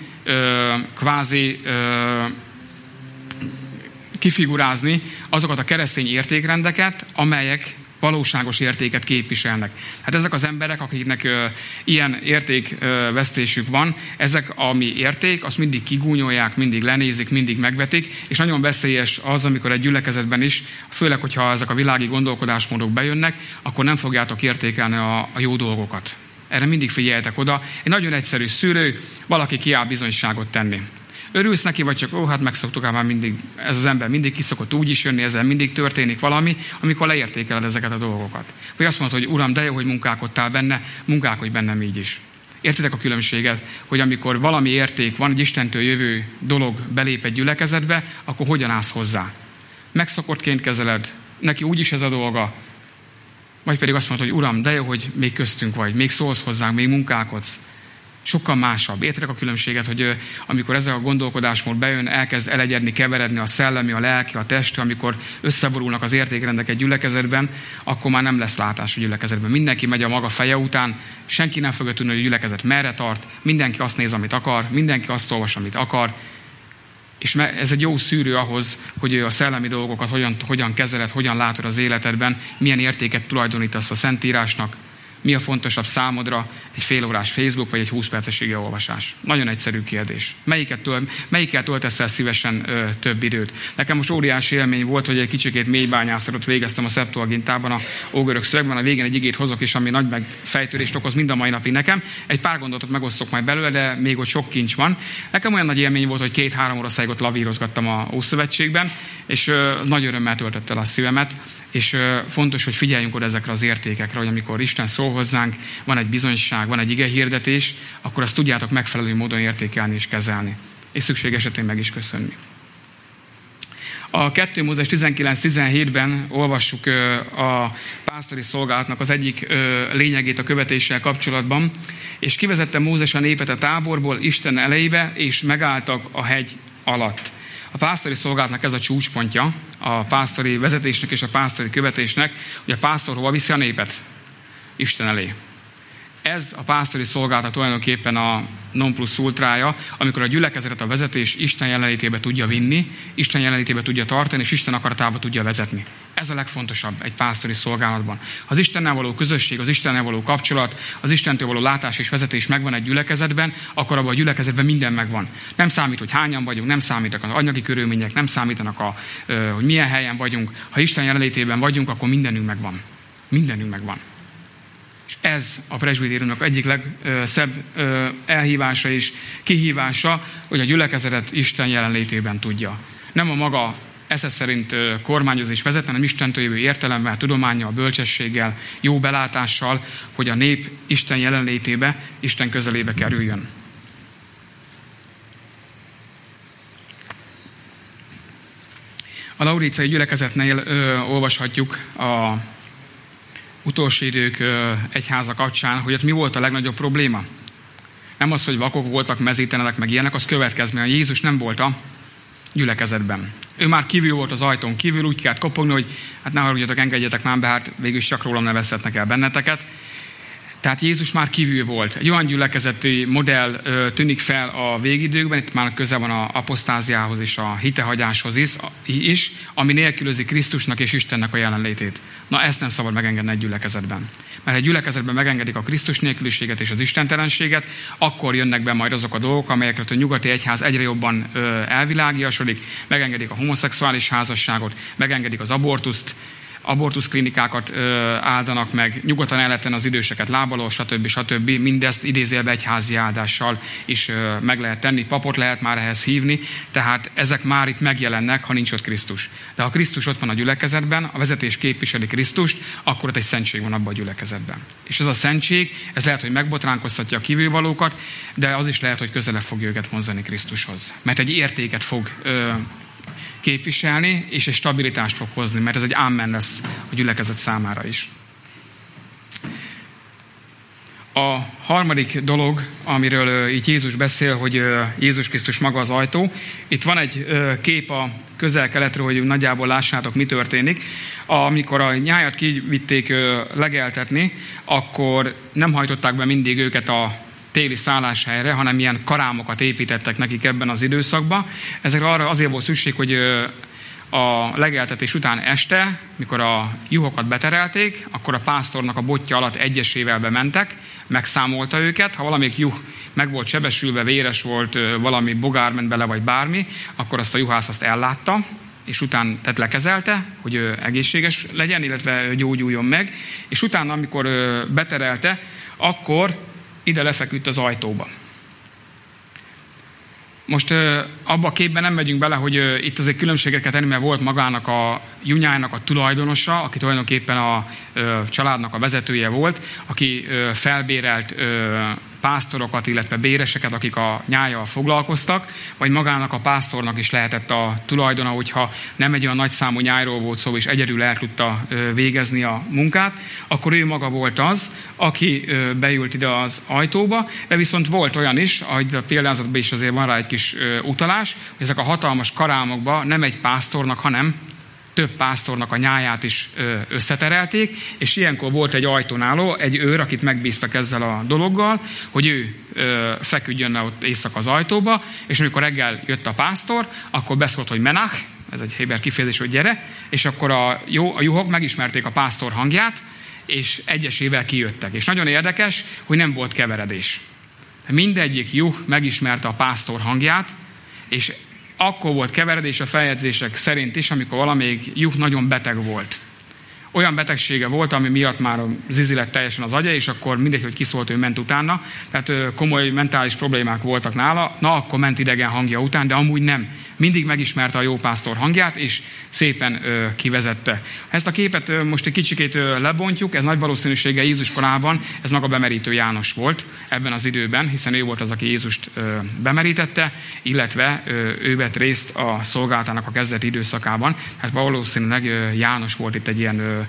kifigurázni azokat a keresztény értékrendeket, amelyek valóságos értéket képviselnek. Hát ezek az emberek, akiknek ilyen értékvesztésük van, ezek, ami érték, azt mindig kigúnyolják, mindig lenézik, mindig megvetik, és nagyon veszélyes az, amikor egy gyülekezetben is, főleg, hogyha ezek a világi gondolkodásmódok bejönnek, akkor nem fogjátok értékelni a jó dolgokat. Erre mindig figyeljetek oda. Egy nagyon egyszerű szűrő, valaki kiáll bizonyságot tenni. Örülsz neki, vagy csak, hát megszoktuk, már mindig, ez az ember mindig kiszokott úgy is jönni, ezzel mindig történik valami, amikor leértékeled ezeket a dolgokat. Vagy azt mondod, hogy Uram, de jó, hogy munkálkodtál benne, munkálkodj bennem így is. Értitek a különbséget, hogy amikor valami érték van, egy Istentől jövő dolog belép egy gyülekezetbe, akkor hogyan állsz hozzá? Megszokottként kezeled, neki úgyis ez a dolga, vagy pedig azt mondod, hogy Uram, de jó, hogy még köztünk vagy, még szólsz hozzánk, még munkálkodsz. Sokkal másabb. Értitek a különbséget, hogy amikor ez a gondolkodásmód bejön, elkezd elegyedni, keveredni a szellemi, a lelki, a testi, amikor összeborulnak az értékrendek egy gyülekezetben, akkor már nem lesz látás a gyülekezetben. Mindenki megy a maga feje után, senki nem fogja tudni, hogy a gyülekezet merre tart, mindenki azt néz, amit akar, mindenki azt olvas, amit akar, és ez egy jó szűrő ahhoz, hogy a szellemi dolgokat hogyan kezeled, hogyan látod az életedben, milyen értéket tulajdonítasz a Szentírásnak, mi a fontosabb számodra, egy félórás Facebook vagy egy 20 perces igeolvasás? Nagyon egyszerű kérdés. Melyikkel töltesz el szívesen több időt? Nekem most óriási élmény volt, hogy egy kicsikét mélybányászatot végeztem a Septuagintában, a ógörög szövegben, a végén egy igét hozok is, ami nagy megfejtődést okoz mind a mai napig nekem. Egy pár gondolatot megosztok majd belőle, de még ott sok kincs van. Nekem olyan nagy élmény volt, hogy 2-3 óraszáig ott lavírozgattam a Ószövetségben, és nagy örömmel töltött el a szívemet, és fontos, hogy figyeljünk oda ezekre az értékekre, hogy amikor Isten szól hozzánk, van egy bizonyság, van egy igehirdetés, akkor azt tudjátok megfelelő módon értékelni és kezelni. És szükség esetén meg is köszönni. A 2 Mózes 19-17-ben olvassuk a pásztori szolgálatnak az egyik lényegét a követéssel kapcsolatban, és kivezette Mózes a népet a táborból Isten elejébe, és megálltak a hegy alatt. A pásztori szolgálatnak ez a csúcspontja, a pásztori vezetésnek és a pásztori követésnek, hogy a pásztor hova viszi a népet? Isten elé. Ez a pásztori szolgálat tulajdonképpen a non plus ultrája, amikor a gyülekezetet a vezetés Isten jelenlétébe tudja vinni, Isten jelenlétébe tudja tartani, és Isten akaratába tudja vezetni. Ez a legfontosabb egy pásztori szolgálatban. Az Istennel való közösség, az Istennel való kapcsolat, az Istentől való látás és vezetés megvan egy gyülekezetben, akkor abban a gyülekezetben minden megvan. Nem számít, hogy hányan vagyunk, nem számítanak az anyagi körülmények, nem számítanak, hogy milyen helyen vagyunk. Ha Isten jelenlétében vagyunk, akkor mindenünk megvan. Mindenünk megvan. És ez a presbitériumnak egyik legszebb elhívása és kihívása, hogy a gyülekezetet Isten jelenlétében tudja. Nem a maga esze szerint kormányozni és vezetni, hanem Istentől jövő értelemmel, tudománnyal, bölcsességgel, jó belátással, hogy a nép Isten jelenlétébe, Isten közelébe kerüljön. A laudíciai gyülekezetnél olvashatjuk a utolsó idők egyháza kapcsán, hogy ott mi volt a legnagyobb probléma. Nem az, hogy vakok voltak, mezítenenek, meg ilyenek, az következmény, hogy Jézus nem volt a gyülekezetben. Ő már kívül volt az ajtón kívül, úgy kellett kopogni, hogy hát ne haragudjatok, engedjetek már be, hát végül is csak rólam ne veszhetnek el benneteket. Tehát Jézus már kívül volt. Egy olyan gyülekezeti modell tűnik fel a végidőkben, itt már közel van az apostáziához és a hitehagyáshoz is, ami nélkülözi Krisztusnak és Istennek a jelenlétét. Na, ezt nem szabad megengedni egy gyülekezetben. Mert egy gyülekezetben megengedik a Krisztus nélküliséget és az istentelenséget, akkor jönnek be majd azok a dolgok, amelyekre a nyugati egyház egyre jobban elvilágiasodik, megengedik a homoszexuális házasságot, megengedik az abortuszklinikákat áldanak meg, nyugodtan el lehetne az időseket lábalól, stb. Mindezt idézőjelbe egyházi áldással is meg lehet tenni, papot lehet már ehhez hívni, tehát ezek már itt megjelennek, ha nincs ott Krisztus. De ha Krisztus ott van a gyülekezetben, a vezetés képviseli Krisztust, akkor ott egy szentség van abban a gyülekezetben. És ez a szentség, ez lehet, hogy megbotránkoztatja a kívülvalókat, de az is lehet, hogy közelebb fogja őket vonzani Krisztushoz. Mert egy értéket fog képviselni, és egy stabilitást fog hozni, mert ez egy ámen lesz a gyülekezet számára is. A harmadik dolog, amiről itt Jézus beszél, hogy Jézus Krisztus maga az ajtó. Itt van egy kép a Közel-Keletről, hogy nagyjából lássátok, mi történik. Amikor a nyájat kivitték legeltetni, akkor nem hajtották be mindig őket a téli szálláshelyre, hanem ilyen karámokat építettek nekik ebben az időszakban. Ezekre arra azért volt szükség, hogy a legeltetés után este, mikor a juhokat beterelték, akkor a pásztornak a botja alatt egyesével bementek, megszámolta őket, ha valamelyik juh meg volt sebesülve, véres volt, valami bogár ment bele, vagy bármi, akkor azt a juhász azt ellátta, és utána lekezelte, hogy egészséges legyen, illetve gyógyuljon meg, és utána, amikor beterelte, akkor ide lefeküdt az ajtóba. Most abba a képben nem megyünk bele, hogy itt azért különbségeket tenni, mert volt magának a junyának a tulajdonosa, aki tulajdonképpen a családnak a vezetője volt, aki felbérelt pásztorokat, illetve béreseket, akik a nyájjal foglalkoztak, vagy magának a pásztornak is lehetett a tulajdona, hogyha nem egy olyan nagy számú nyájról volt szó, és egyedül el tudta végezni a munkát, akkor ő maga volt az, aki beült ide az ajtóba, de viszont volt olyan is, ahogy a példázatban is azért van rá egy kis utalás, hogy ezek a hatalmas karámokban nem egy pásztornak, hanem több pásztornak a nyáját is összeterelték, és ilyenkor volt egy ajtónáló, egy őr, akit megbíztak ezzel a dologgal, hogy ő feküdjön le ott éjszaka az ajtóba, és amikor reggel jött a pásztor, akkor beszólt, hogy menach, ez egy héber kifejezés, hogy gyere, és akkor a juhok megismerték a pásztor hangját, és egyesével kijöttek. És nagyon érdekes, hogy nem volt keveredés. Mindegyik juh megismerte a pásztor hangját, és akkor volt keveredés a feljegyzések szerint is, amikor valamelyik juh nagyon beteg volt. Olyan betegsége volt, ami miatt már zizi lett teljesen az agya, és akkor mindegy, hogy kiszólt, ő ment utána. Tehát komoly mentális problémák voltak nála. Na, akkor ment idegen hangja után, de amúgy nem. Mindig megismerte a jó pásztor hangját, és szépen kivezette. Ezt a képet most egy kicsikét lebontjuk, ez nagy valószínűséggel Jézus korában, ez maga bemerítő János volt ebben az időben, hiszen ő volt az, aki Jézust bemerítette, illetve ő vett részt a szolgálatának a kezdeti időszakában. Hát valószínűleg János volt itt egy ilyen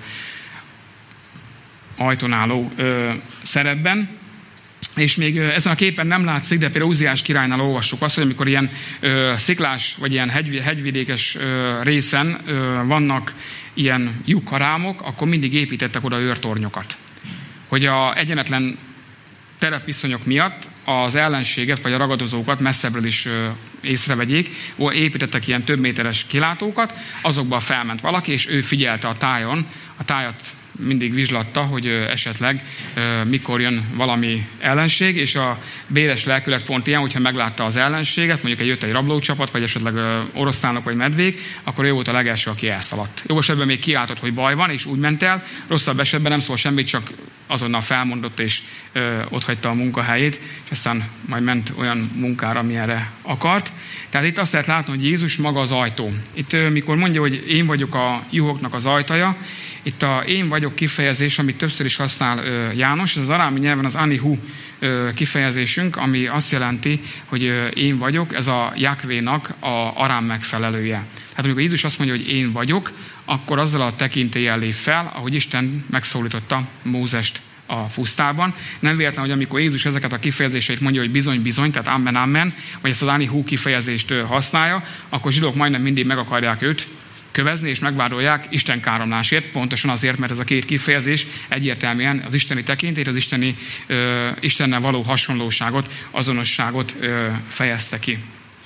ajtónáló szerepben. És még ezen a képen nem látszik, de például Uziás királynál olvassuk azt, hogy amikor ilyen sziklás, vagy ilyen hegyvidékes részen vannak ilyen lyukkarámok, akkor mindig építettek oda őrtornyokat. Hogy a egyenetlen terepviszonyok miatt az ellenséget, vagy a ragadozókat messzebbről is észrevegyék, építettek ilyen több méteres kilátókat, azokban felment valaki, és ő figyelte a tájat mindig vizslatta, hogy esetleg mikor jön valami ellenség, és a béres lelkület pont ilyen, hogyha meglátta az ellenséget, mondjuk jött egy rablócsapat, vagy esetleg oroszlánok, vagy medvék, akkor ő volt a legelső, aki elszaladt. Jó esetben még kiáltott, hogy baj van, és úgy ment el, rosszabb esetben nem szól semmit, csak azonnal felmondott, és otthagyta a munkahelyét, és aztán majd ment olyan munkára, amilyenre akart. Tehát itt azt lehet látni, hogy Jézus maga az ajtó. Itt mikor mondja, hogy én vagyok a juhoknak az ajtaja, itt a én vagyok kifejezés, amit többször is használ János, ez az arámi nyelven az anihu kifejezésünk, ami azt jelenti, hogy én vagyok, ez a Jakvénak a arám megfelelője. Hát amikor Jézus azt mondja, hogy én vagyok, akkor azzal a tekintéllyel lép fel, ahogy Isten megszólította Mózest a pusztában. Nem véletlen, hogy amikor Jézus ezeket a kifejezéseit mondja, hogy bizony, bizony, tehát amen, amen, vagy ezt az anihu kifejezést használja, akkor zsidók majdnem mindig meg akarják őt kövezni, és megvádolják Isten káromlásért, pontosan azért, mert ez a két kifejezés egyértelműen az isteni tekintélyt, az Istennel való hasonlóságot, azonosságot fejezte ki.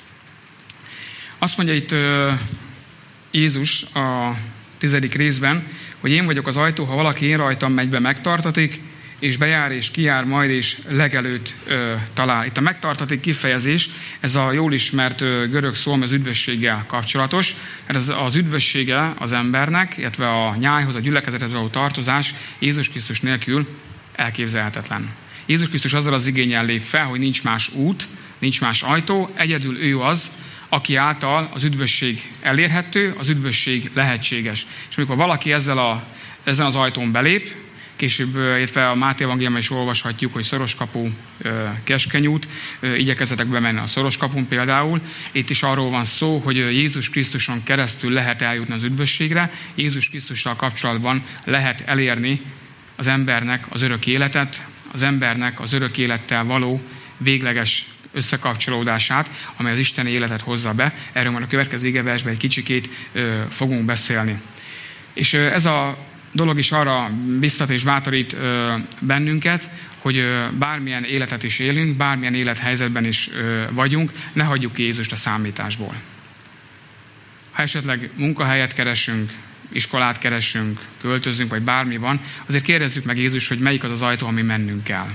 Azt mondja itt Jézus a 10. részben, hogy én vagyok az ajtó, ha valaki én rajtam megy be, megtartatik, és bejár és kijár majd, és legelőtt talál. Itt a megtartatik kifejezés, ez a jól ismert görög szó, ami az üdvösséggel kapcsolatos. Ez az üdvössége az embernek, illetve a nyájhoz, a gyülekezethez való tartozás Jézus Krisztus nélkül elképzelhetetlen. Jézus Krisztus azzal az igénnyel lép fel, hogy nincs más út, nincs más ajtó, egyedül ő az, aki által az üdvösség elérhető, az üdvösség lehetséges. És amikor valaki ezen az ajtón belép, később, illetve a Máté evangéliumban is olvashatjuk, hogy szoros kapu, keskeny út, igyekezzetek bemenni a szoros kapun például. Itt is arról van szó, hogy Jézus Krisztuson keresztül lehet eljutni az üdvösségre, Jézus Krisztussal kapcsolatban lehet elérni az embernek az örök életet, az embernek az örök élettel való végleges összekapcsolódását, amely az isteni életet hozza be. Erről majd a következő igeversben egy kicsikét fogunk beszélni. És ez a dolog is arra biztat és bátorít bennünket, hogy bármilyen életet is élünk, bármilyen élethelyzetben is vagyunk, ne hagyjuk Jézust a számításból. Ha esetleg munkahelyet keresünk, iskolát keresünk, költözünk, vagy bármi van, azért kérdezzük meg Jézus, hogy melyik az az ajtó, ami mennünk kell.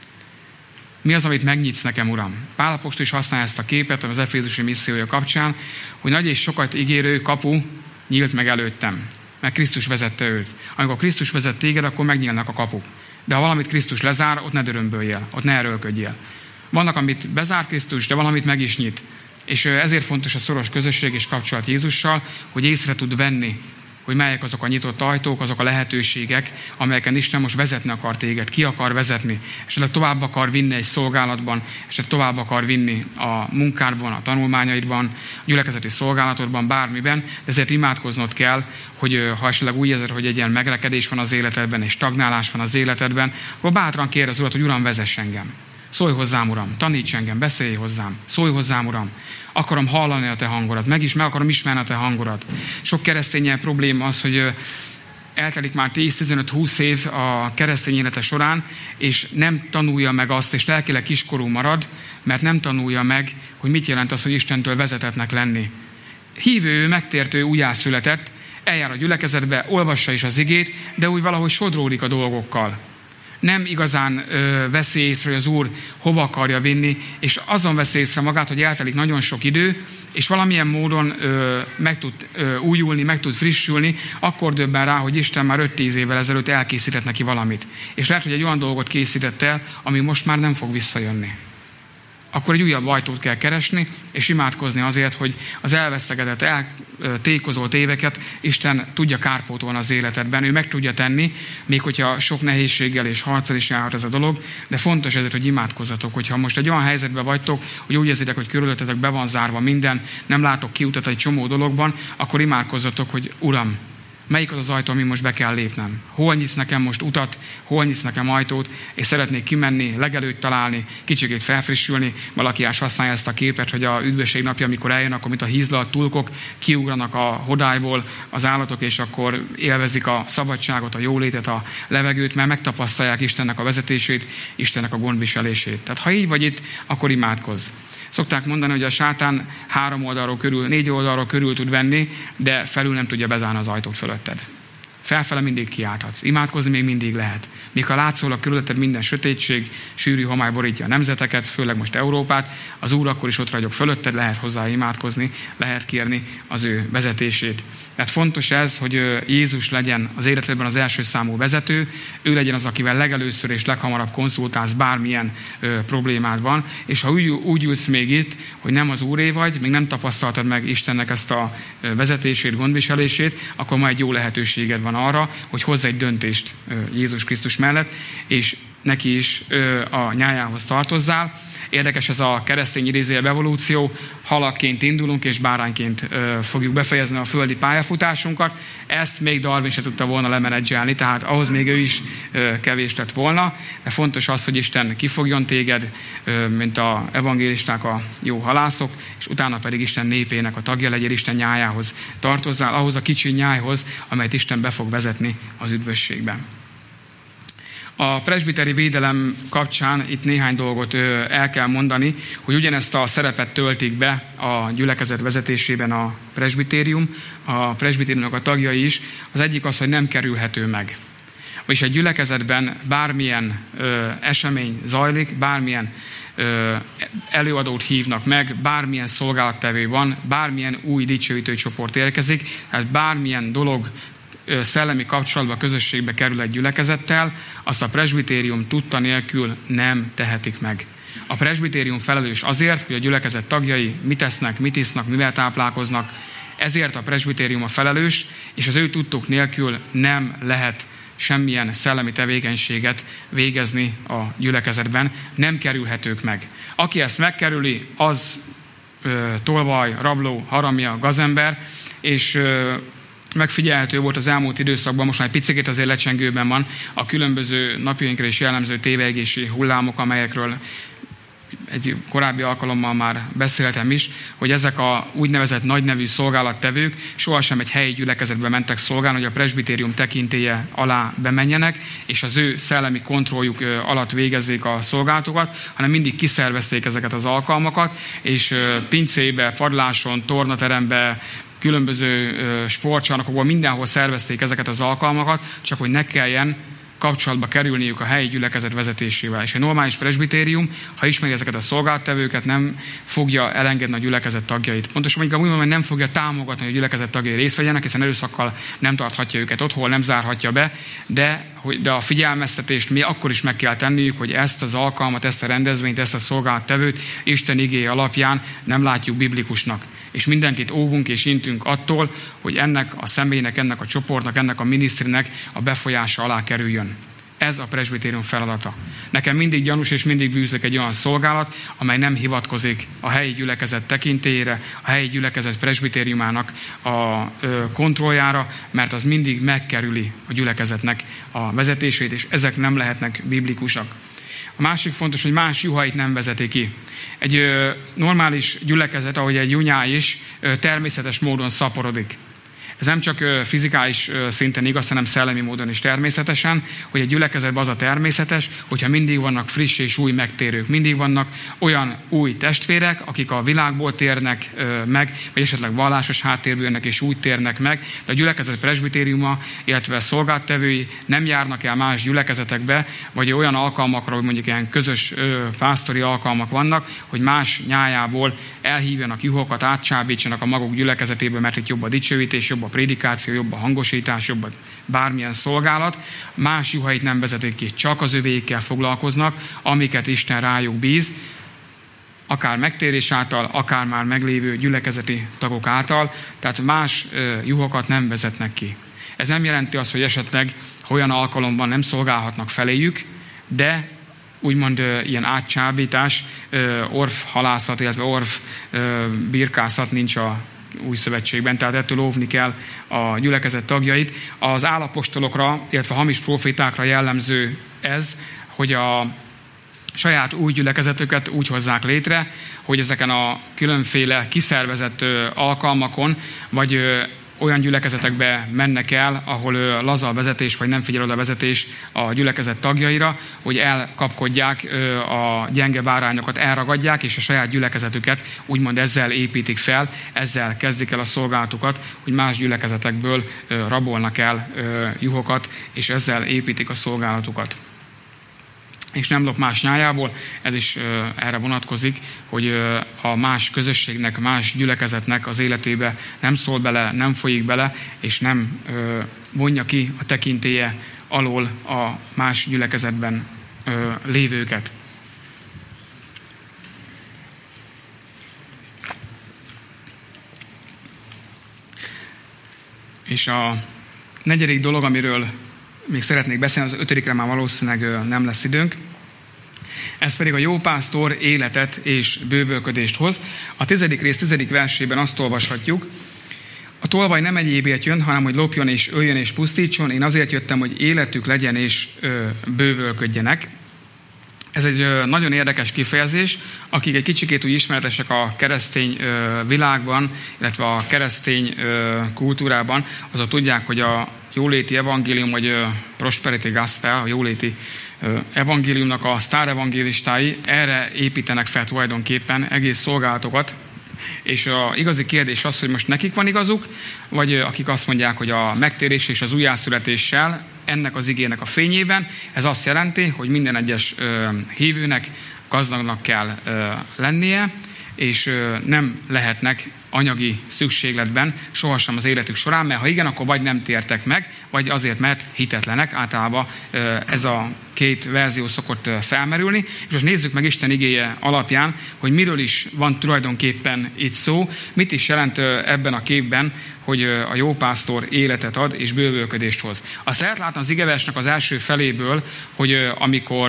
Mi az, amit megnyitsz nekem, Uram? Pál apostol is használja ezt a képet az efézusi missziója kapcsán, hogy nagy és sokat ígérő kapu nyílt meg előttem, mert Krisztus vezette őt. Amikor Krisztus vezet téged, akkor megnyílnak a kapuk. De ha valamit Krisztus lezár, ott ne dörömböljél, ott ne erőlködjél. Vannak, amit bezár Krisztus, de valamit meg is nyit. És ezért fontos a szoros közösség és kapcsolat Jézussal, hogy észre tud venni, hogy melyek azok a nyitott ajtók, azok a lehetőségek, amelyeken Isten most vezetni akar téged, ki akar vezetni, esetleg tovább akar vinni egy szolgálatban, esetleg tovább akar vinni a munkádban, a tanulmányaidban, a gyülekezeti szolgálatodban, bármiben, de ezért imádkoznod kell, hogy ha esetleg úgy érzed, hogy egy ilyen megrekedés van az életedben, és stagnálás van az életedben, akkor bátran kérdezz az Urat, hogy Uram, vezess engem. Szólj hozzám, Uram, taníts engem, beszélj hozzám, szólj hozzám, Uram. Akarom hallani a te hangodat, meg akarom ismerni a te hangodat. Sok keresztényel probléma az, hogy eltelik már 10-15-20 év a keresztény élete során, és nem tanulja meg azt, és lelkileg kiskorú marad, mert nem tanulja meg, hogy mit jelent az, hogy Istentől vezetetnek lenni. Hívő, megtértő, újjászületett, eljár a gyülekezetbe, olvassa is az igét, de úgy valahogy sodródik a dolgokkal. Nem igazán veszi észre, hogy az Úr hova akarja vinni, és azon veszi észre magát, hogy eltelik nagyon sok idő, és valamilyen módon meg tud újulni, meg tud frissülni, akkor döbben rá, hogy Isten már 5-10 évvel ezelőtt elkészített neki valamit. És lehet, hogy egy olyan dolgot készített el, ami most már nem fog visszajönni. Akkor egy újabb ajtót kell keresni, és imádkozni azért, hogy az elvesztegetett, eltékozolt éveket Isten tudja kárpótolni az életedben. Ő meg tudja tenni, még hogyha sok nehézséggel és harccal is járhat ez a dolog, de fontos ezért, hogy imádkozzatok, hogyha most egy olyan helyzetben vagytok, hogy úgy érzitek, hogy körülöttetek be van zárva minden, nem látok kiutat egy csomó dologban, akkor imádkozzatok, hogy Uram, melyik az az ajtó, ami most be kell lépnem? Hol nyitsz nekem most utat, hol nyitsz nekem ajtót, és szeretnék kimenni, legelőtt találni, kicsikét felfrissülni. Valaki használja ezt a képet, hogy a üdvösség napja, amikor eljön, akkor mint a hízlalt tulkok, kiugranak a hodályból az állatok, és akkor élvezik a szabadságot, a jólétet, a levegőt, mert megtapasztalják Istennek a vezetését, Istennek a gondviselését. Tehát ha így vagy itt, akkor imádkozz. Szokták mondani, hogy a sátán 3 oldalról körül, 4 oldalról körül tud venni, de felül nem tudja bezárni az ajtót fölötted. Felfele mindig kiálthatsz. Imádkozni még mindig lehet. míg ha látszólag körülötted minden sötétség, sűrű homály borítja a nemzeteket, főleg most Európát, az Úr akkor is ott ragyog fölötted, lehet hozzá imádkozni, lehet kérni az ő vezetését. Tehát fontos ez, hogy Jézus legyen az életedben az első számú vezető, ő legyen az, akivel legelőször és leghamarabb konzultálsz, bármilyen problémád van, és ha úgy ülsz még itt, hogy nem az Úré vagy, még nem tapasztaltad meg Istennek ezt a vezetését, gondviselését, akkor majd egy jó lehetőséged van arra, hogy hozz egy döntést Jézus Krisztus mellett, és neki is a nyájához tartozzál. Érdekes ez a keresztény idézőjelben evolúció, halakként indulunk, és bárányként fogjuk befejezni a földi pályafutásunkat. Ezt még Darwin se tudta volna lemenedzselni, tehát ahhoz még ő is kevés lett volna. De fontos az, hogy Isten kifogjon téged, mint az evangélisták, a jó halászok, és utána pedig Isten népének a tagja legyél, Isten nyájához tartozzál, ahhoz a kicsi nyájhoz, amelyet Isten be fog vezetni az üdvösségben. A presbiteri védelem kapcsán itt néhány dolgot el kell mondani, hogy ugyanezt a szerepet töltik be a gyülekezet vezetésében a presbitériumnak a tagjai is. Az egyik az, hogy nem kerülhető meg. Vagyis egy gyülekezetben bármilyen esemény zajlik, bármilyen előadót hívnak meg, bármilyen szolgálattevő van, bármilyen új dicsőítő csoport érkezik, tehát bármilyen dolog szellemi kapcsolatba, közösségbe kerül egy gyülekezettel, azt a presbitérium tudta nélkül nem tehetik meg. A presbitérium felelős azért, hogy a gyülekezet tagjai mit esznek, mit isznak, mivel táplálkoznak, ezért a presbitérium a felelős, és az ő tudtuk nélkül nem lehet semmilyen szellemi tevékenységet végezni a gyülekezetben, nem kerülhetők meg. Aki ezt megkerüli, az tolvaj, rabló, haramja, gazember, és megfigyelhető volt az elmúlt időszakban, most már egy picit azért lecsengőben van a különböző napjainkra is jellemző tévegési hullámok, amelyekről egy korábbi alkalommal már beszéltem is, hogy ezek a úgynevezett nagynevű szolgálattevők sohasem egy helyi gyülekezetbe mentek szolgálni, hogy a presbitérium tekintélye alá bemenjenek, és az ő szellemi kontrolljuk alatt végezzék a szolgálatokat, hanem mindig kiszervezték ezeket az alkalmakat, és pincébe, padláson, tornaterembe, különböző sportcsarnokokból mindenhol szervezték ezeket az alkalmakat, csak hogy ne kelljen kapcsolatba kerülniük a helyi gyülekezet vezetésével. És egy normális presbitérium, ha ismeri ezeket a szolgálattevőket, nem fogja elengedni a gyülekezet tagjait. Pontosan inkább úgy mondom, hogy nem fogja támogatni, hogy a gyülekezet tagjai részt vegyenek, hiszen erőszakkal nem tarthatja őket otthon, nem zárhatja be, de a figyelmeztetést mi akkor is meg kell tenniük, hogy ezt az alkalmat, ezt a rendezvényt, ezt a szolgálattevőt Isten igéje alapján nem látjuk biblikusnak. És mindenkit óvunk és intünk attól, hogy ennek a személynek, ennek a csoportnak, ennek a minisztrinek a befolyása alá kerüljön. Ez a presbitérium feladata. Nekem mindig gyanús és mindig bűzlik egy olyan szolgálat, amely nem hivatkozik a helyi gyülekezet tekintélyére, a helyi gyülekezet presbitériumának a kontrolljára, mert az mindig megkerüli a gyülekezetnek a vezetését, és ezek nem lehetnek biblikusak. A másik fontos, hogy más juhait nem vezeti ki. Egy normális gyülekezet, ahogy egy junyá is, természetes módon szaporodik. Ez nem csak fizikális szinten igaz, hanem szellemi módon is természetesen, hogy egy gyülekezetben az a természetes, hogyha mindig vannak friss és új megtérők, mindig vannak olyan új testvérek, akik a világból térnek meg, vagy esetleg vallásos háttérből jönnek és úgy térnek meg, de a gyülekezet presbitériuma, illetve szolgálattevői nem járnak el más gyülekezetekbe, vagy olyan alkalmakra, hogy mondjuk ilyen közös pásztori alkalmak vannak, hogy más nyájából elhívjanak juhokat, átcsábítsanak a maguk gyülekezetébe, mert itt jobb a dicsőítés, jobb a prédikáció, jobb a hangosítás, jobb a bármilyen szolgálat. Más juhait nem vezetik ki, csak az övéikkel foglalkoznak, amiket Isten rájuk bíz, akár megtérés által, akár már meglévő gyülekezeti tagok által, tehát más juhokat nem vezetnek ki. Ez nem jelenti azt, hogy esetleg olyan alkalomban nem szolgálhatnak feléjük, de úgymond ilyen átcsábítás, orvhalászat, illetve birkászat nincs a új szövetségben, tehát ettől óvni kell a gyülekezet tagjait. Az állapostolokra, illetve hamis profétákra jellemző ez, hogy a saját új gyülekezetüket úgy hozzák létre, hogy ezeken a különféle kiszervezett alkalmakon, vagy olyan gyülekezetekbe mennek el, ahol laza a vezetés, vagy nem figyel oda a vezetés a gyülekezet tagjaira, hogy elkapkodják a gyenge bárányokat, elragadják, és a saját gyülekezetüket úgymond ezzel építik fel, ezzel kezdik el a szolgálatukat, hogy más gyülekezetekből rabolnak el juhokat, és ezzel építik a szolgálatukat. És nem lop más nyájából, ez is erre vonatkozik, hogy a más közösségnek, más gyülekezetnek az életébe nem szól bele, nem folyik bele, és nem vonja ki a tekintélye alól a más gyülekezetben lévőket. És a negyedik dolog, amiről még szeretnék beszélni, az 5-re már valószínűleg nem lesz időnk. Ez pedig a jó pásztor életet és bővölködést hoz. A 10. rész 10. versében azt olvashatjuk: a tolvaj nem egyébért jön, hanem hogy lopjon és öljön és pusztítson. Én azért jöttem, hogy életük legyen és bővölködjenek. Ez egy nagyon érdekes kifejezés. Akik egy kicsikét úgy ismeretesek a keresztény világban, illetve a keresztény kultúrában, azok tudják, hogy a jóléti evangélium, vagy prosperity gospel, a jóléti evangéliumnak a sztárevangélistái erre építenek fel tulajdonképpen egész szolgálatokat. És az igazi kérdés az, hogy most nekik van igazuk, vagy akik azt mondják, hogy a megtérés és az újjászületéssel ennek az igének a fényében, ez azt jelenti, hogy minden egyes hívőnek gazdagnak kell lennie, és nem lehetnek anyagi szükségletben sohasem az életük során, mert ha igen, akkor vagy nem tértek meg, vagy azért, mert hitetlenek. Általában ez a két verzió szokott felmerülni. És most nézzük meg Isten igéje alapján, hogy miről is van tulajdonképpen itt szó, mit is jelent ebben a képben, hogy a jó pásztor életet ad és bővölködést hoz. Azt lehet látni az igeversnek az első feléből, hogy amikor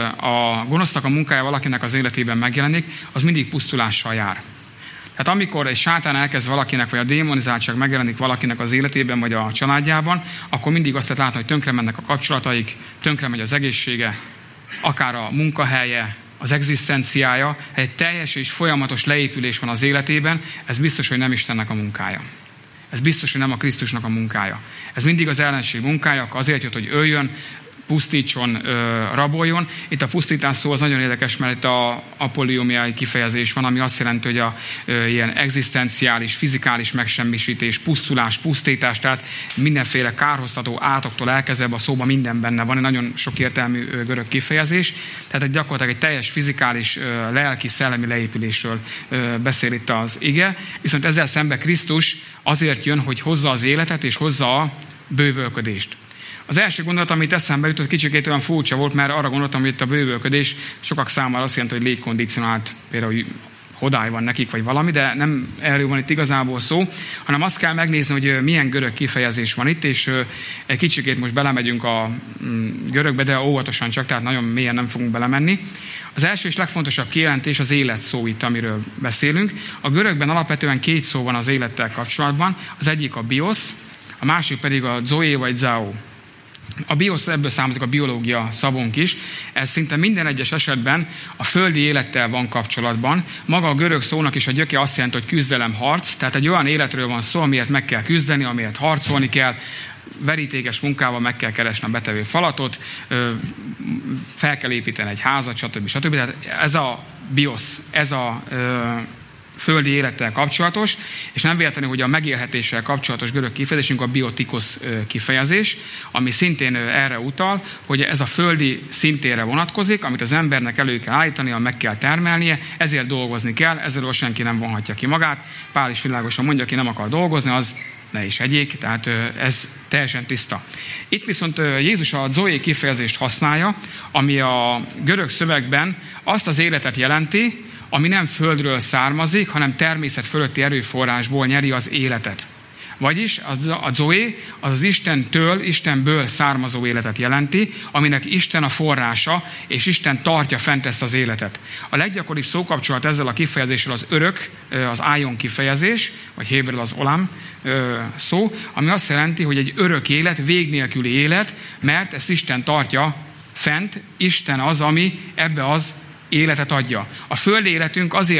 a gonosznak a munkája valakinek az életében megjelenik, az mindig pusztulással jár. Tehát amikor egy sátán elkezd valakinek, vagy a démonizáltság megjelenik valakinek az életében, vagy a családjában, akkor mindig azt lehet látni, hogy tönkre mennek a kapcsolataik, tönkre megy az egészsége, akár a munkahelye, az egzisztenciája, egy teljes és folyamatos leépülés van az életében, ez biztos, hogy nem Istennek a munkája. Ez biztos, hogy nem a Krisztusnak a munkája. Ez mindig az ellenség munkája, azért jött, hogy öljön, pusztítson, raboljon. Itt a pusztítás szó az nagyon érdekes, mert itt a apoliumiai kifejezés van, ami azt jelenti, hogy ilyen egzisztenciális, fizikális megsemmisítés, pusztulás, pusztítás, tehát mindenféle kárhoztató átoktól elkezdve ebben a szóban minden benne van, egy nagyon sok értelmű görög kifejezés. Tehát gyakorlatilag egy teljes fizikális, lelki, szellemi leépülésről beszél itt az ige. Viszont ezzel szemben Krisztus azért jön, hogy hozza az életet és hozza a bővölködést. Az első gondolat, amit eszembe jutott, kicsikét olyan furcsa volt, mert arra gondoltam, hogy itt a bővölködés sokak számára azt jelenti, hogy légkondicionált, például hodály van nekik, vagy valami, de nem erről van itt igazából szó, hanem azt kell megnézni, hogy milyen görög kifejezés van itt, és egy kicsikét most belemegyünk a görögbe, de óvatosan csak, tehát nagyon mélyen nem fogunk belemenni. Az első és legfontosabb kijelentés az élet szó itt, amiről beszélünk. A görögben alapvetően két szó van az élettel kapcsolatban, az egyik a bios, a másik pedig a zoé vagy zao. A bios, ebből származik a biológia szavunk is, ez szinte minden egyes esetben a földi élettel van kapcsolatban. Maga a görög szónak is a gyöke azt jelenti, hogy küzdelem, harc, tehát egy olyan életről van szó, amiért meg kell küzdeni, amiért harcolni kell, verítékes munkával meg kell keresni a betevő falatot, fel kell építeni egy házat, stb. Tehát ez a bios, ez a földi élettel kapcsolatos, és nem véletlenül, hogy a megélhetéssel kapcsolatos görög kifejezésünk a biotikos kifejezés, ami szintén erre utal, hogy ez a földi szintére vonatkozik, amit az embernek elő kell állítania, meg kell termelnie, ezért dolgozni kell, ezzel senki nem vonhatja ki magát. Pál is világosan mondja, aki nem akar dolgozni, az ne is egyék, tehát ez teljesen tiszta. Itt viszont Jézus a zoé kifejezést használja, ami a görög szövegben azt az életet jelenti, ami nem földről származik, hanem természet fölötti erőforrásból nyeri az életet. Vagyis a zoé az Istentől, Istenből származó életet jelenti, aminek Isten a forrása, és Isten tartja fent ezt az életet. A leggyakoribb szókapcsolat ezzel a kifejezéssel az örök, az ájon kifejezés, vagy héberül az olam szó, ami azt jelenti, hogy egy örök élet, vég nélküli élet, mert ezt Isten tartja fent, Isten az, ami ebbe az életet adja. A földi életünk azért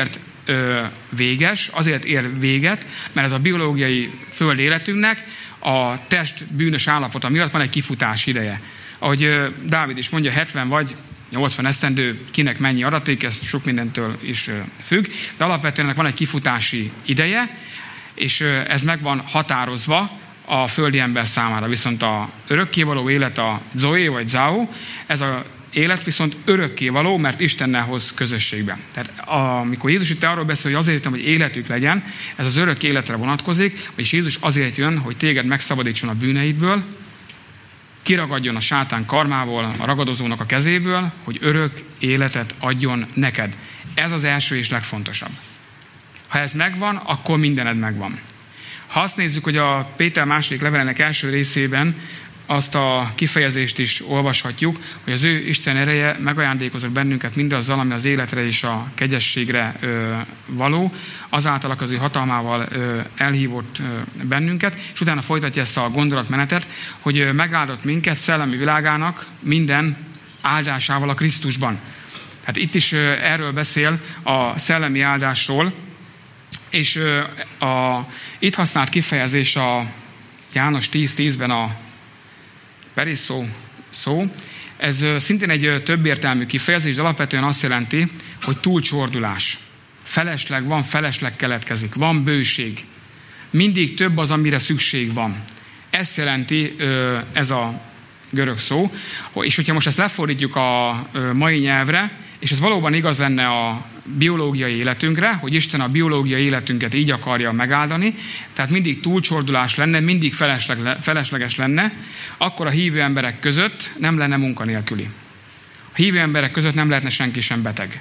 véges, azért ér véget, mert ez a biológiai föld életünknek a test bűnös állapota miatt van egy kifutás ideje. Ahogy Dávid is mondja, 70 vagy 80 esztendő, kinek mennyi adaték, ez sok mindentől is függ, de alapvetően ennek van egy kifutási ideje, és ez meg van határozva a földi ember számára. Viszont a örökkévaló élet, a Zoé vagy Zao, ez az élet viszont örökkévaló, mert Istennel hoz közösségben. Tehát amikor Jézus itt arról beszél, hogy azért jön, hogy életük legyen, ez az örök életre vonatkozik, vagyis Jézus azért jön, hogy téged megszabadítson a bűneidből, kiragadjon a sátán karmából, a ragadozónak a kezéből, hogy örök életet adjon neked. Ez az első és legfontosabb. Ha ez megvan, akkor mindened megvan. Ha azt nézzük, hogy a Péter második levelének első részében azt a kifejezést is olvashatjuk, hogy az ő Isten ereje megajándékozott bennünket mindazzal, ami az életre és a kegyességre való, azáltal az ő hatalmával elhívott bennünket, és utána folytatja ezt a gondolatmenetet, hogy megáldott minket szellemi világának minden áldásával a Krisztusban. Hát itt is erről beszél a szellemi áldásról, és itt használt kifejezés a János 10:10-ben a perisszó szó. Ez szintén egy többértelmű kifejezés, de alapvetően azt jelenti, hogy túlcsordulás. Felesleg van, felesleg keletkezik, van bőség. Mindig több az, amire szükség van. Ezt jelenti ez a görög szó. És hogyha most ezt lefordítjuk a mai nyelvre, és ez valóban igaz lenne a biológiai életünkre, hogy Isten a biológiai életünket így akarja megáldani, tehát mindig túlcsordulás lenne, mindig felesleges lenne, akkor a hívő emberek között nem lenne munkanélküli. A hívő emberek között nem lehetne senki sem beteg.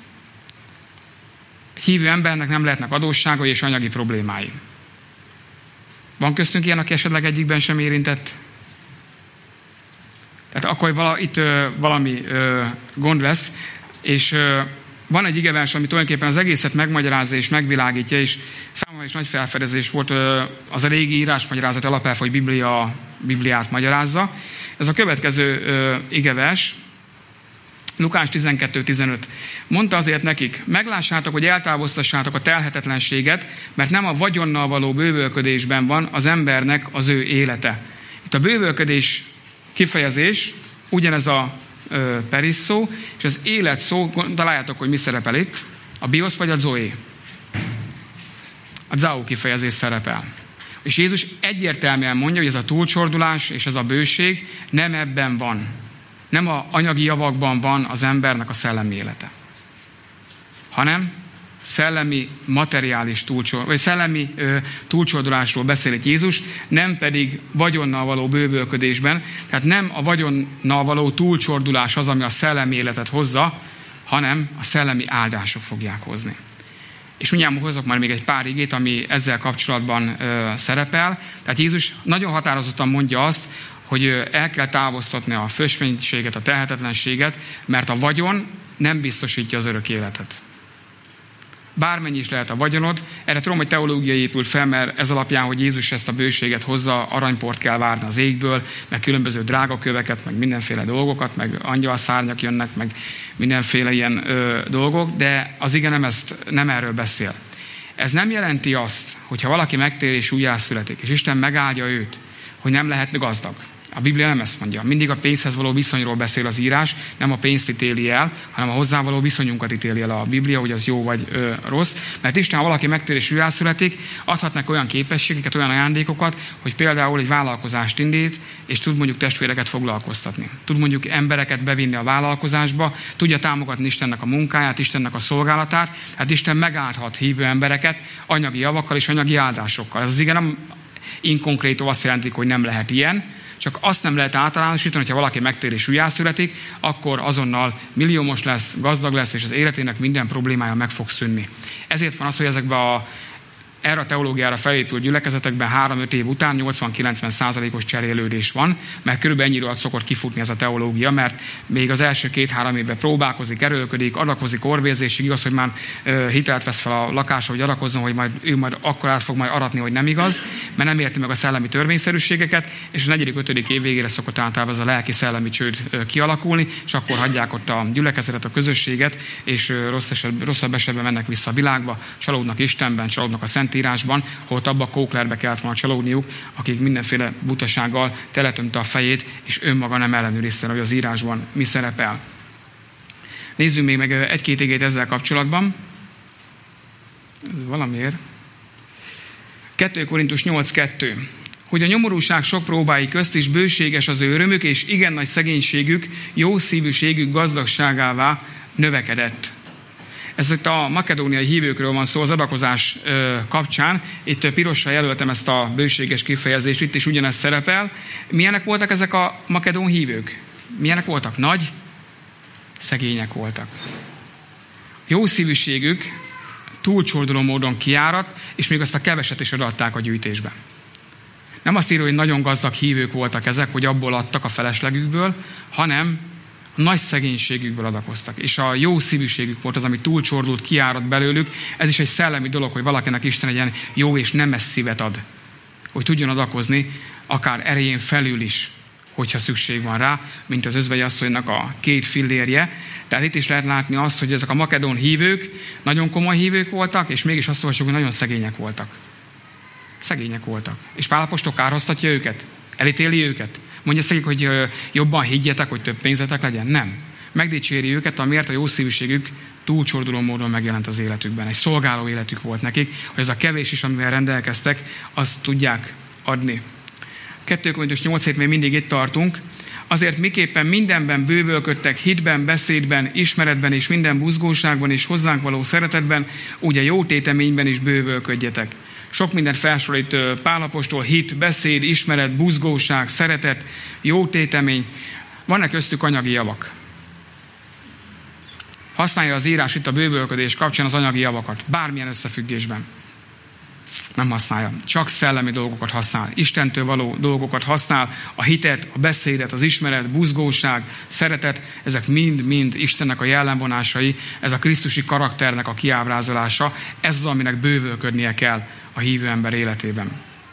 A hívő embernek nem lehetnek adósságai és anyagi problémái. Van köztünk ilyen, aki esetleg egyikben sem érintett? Tehát akkor itt valami gond lesz, és van egy igevers, ami tulajdonképpen az egészet megmagyarázza és megvilágítja, és számomra is nagy felfedezés volt az a régi írásmagyarázat alapelv, hogy Bibliát magyarázza. Ez a következő igevers, Lukás 12:15. Mondta azért nekik, meglássátok, hogy eltávoztassátok a telhetetlenséget, mert nem a vagyonnal való bővölködésben van az embernek az ő élete. Itt a bővölködés kifejezés, ugyanez a perisszó, és az élet szó, találjátok, hogy mi szerepel itt, a biosz vagy a zoé. A zao kifejezés szerepel. És Jézus egyértelműen mondja, hogy ez a túlcsordulás és ez a bőség nem ebben van. Nem az anyagi javakban van az embernek a szellemi élete, hanem szellemi, materiális túlcsordulásról beszél itt Jézus, nem pedig vagyonnal való bővölködésben, tehát nem a vagyonnal való túlcsordulás az, ami a szellemi életet hozza, hanem a szellemi áldások fogják hozni. És mindjárt hozok már még egy pár igét, ami ezzel kapcsolatban szerepel. Tehát Jézus nagyon határozottan mondja azt, hogy el kell távoztatni a fölsvénységet, a tehetetlenséget, mert a vagyon nem biztosítja az örök életet. Bármennyi is lehet a vagyonod, erre tudom, hogy teológia épült fel, mert ez alapján, hogy Jézus ezt a bőséget hozza, aranyport kell várni az égből, meg különböző drágaköveket, meg mindenféle dolgokat, meg angyalszárnyak jönnek, meg mindenféle ilyen dolgok, de az ige nem erről beszél. Ez nem jelenti azt, hogyha valaki megtér és újjászületik, és Isten megáldja őt, hogy nem lehetne gazdag. A Biblia nem ezt mondja. Mindig a pénzhez való viszonyról beszél az írás, nem a pénzt ítéli el, hanem a hozzávaló viszonyunkat ítéli el a Biblia, hogy az jó vagy rossz. Mert Isten, ha valaki megtér és újjászületik, adhatnak olyan képességeket, olyan ajándékokat, hogy például egy vállalkozást indít, és tud mondjuk testvéreket foglalkoztatni. Tud mondjuk embereket bevinni a vállalkozásba, tudja támogatni Istennek a munkáját, Istennek a szolgálatát, hát Isten megáldhat hívő embereket anyagi javakkal és anyagi áldásokkal. Ez az ige nem inkonkrétó azt jelenti, hogy nem lehet ilyen, csak azt nem lehet általánosítani, hogyha valaki megtér és újjászületik, akkor azonnal milliómos lesz, gazdag lesz, és az életének minden problémája meg fog szűnni. Ezért van az, hogy ezekben a erre a teológiára felépült gyülekezetekben 3-5 év után 80-90%-os cserélődés van, mert körülbelül ennyi alatt szokott kifutni ez a teológia, mert még az első 2-3 évben próbálkozik, erőlködik, adakozik orvérzésig, igaz, hogy már hitelt vesz fel a lakásra, hogy adakozzon, hogy ő majd akkor át fog majd aratni, hogy nem igaz, mert nem érti meg a szellemi törvényszerűségeket, és a 4.-5. év végére szokott általában ez a lelki-szellemi csőd kialakulni, és akkor hagyják ott a gyülekezetet, a közösséget, és rosszabb esetben mennek vissza a világba, csalódnak Istenben, csalódnak a Szentírásban, holott abba a kóklerbe kellett volna csalódniuk, akik mindenféle butasággal teletömte a fejét, és önmaga nem ellenőrizte, hogy az írásban mi szerepel. Nézzünk még meg 1-2 igét ezzel kapcsolatban. Valamiért. 2 Korintus 8:2. Hogy a nyomorúság sok próbái közt is bőséges az ő örömük, és igen nagy szegénységük, jó szívűségük gazdagságává növekedett. Ez itt a makedóniai hívőkről van szó az adakozás kapcsán. Itt pirossal jelöltem ezt a bőséges kifejezést, itt is ugyanezt szerepel. Milyenek voltak ezek a makedón hívők? Milyenek voltak? Nagy, szegények voltak. Jó szívűségük túlcsorduló módon kiáradt, és még azt a keveset is odaadták a gyűjtésbe. Nem azt írja, hogy nagyon gazdag hívők voltak ezek, hogy abból adtak a feleslegükből, hanem a nagy szegénységükből adakoztak. És a jó szívűségük volt az, ami túlcsordult, kiáradt belőlük. Ez is egy szellemi dolog, hogy valakinek Isten egy ilyen jó és nemes szívet ad. Hogy tudjon adakozni, akár erején felül is, hogyha szükség van rá, mint az özvegyi asszonynak a 2 fillérje. Tehát itt is lehet látni azt, hogy ezek a makedón hívők nagyon komoly hívők voltak, és mégis azt olvassuk, hogy nagyon szegények voltak. Szegények voltak. És Pál apostol kárhoztatja őket? Elítéli őket? Mondja nekik, hogy jobban higgyetek, hogy több pénzetek legyen? Nem. Megdicséri őket, amiért a jó szívűségük túlcsorduló módon megjelent az életükben. Egy szolgáló életük volt nekik, hogy ez a kevés is, amivel rendelkeztek, azt tudják adni. 2 Korintus 8 még mindig itt tartunk. Azért miképpen mindenben bővölködtek, hitben, beszédben, ismeretben és minden buzgóságban és hozzánk való szeretetben, úgy a jó téteményben is bővölködjetek. Sok mindent felsorít Pál apostol: hit, beszéd, ismeret, buzgóság, szeretet, jó tétemény. Vannak köztük anyagi javak. Használja az írás itt a bővölködés kapcsán az anyagi javakat, bármilyen összefüggésben. Nem használja. Csak szellemi dolgokat használ. Istentől való dolgokat használ. A hitet, a beszédet, az ismeret, buzgóság, szeretet, ezek mind-mind Istennek a jellemvonásai, ez a krisztusi karakternek a kiábrázolása, ez az, aminek bővölködnie kell a hívő ember életében.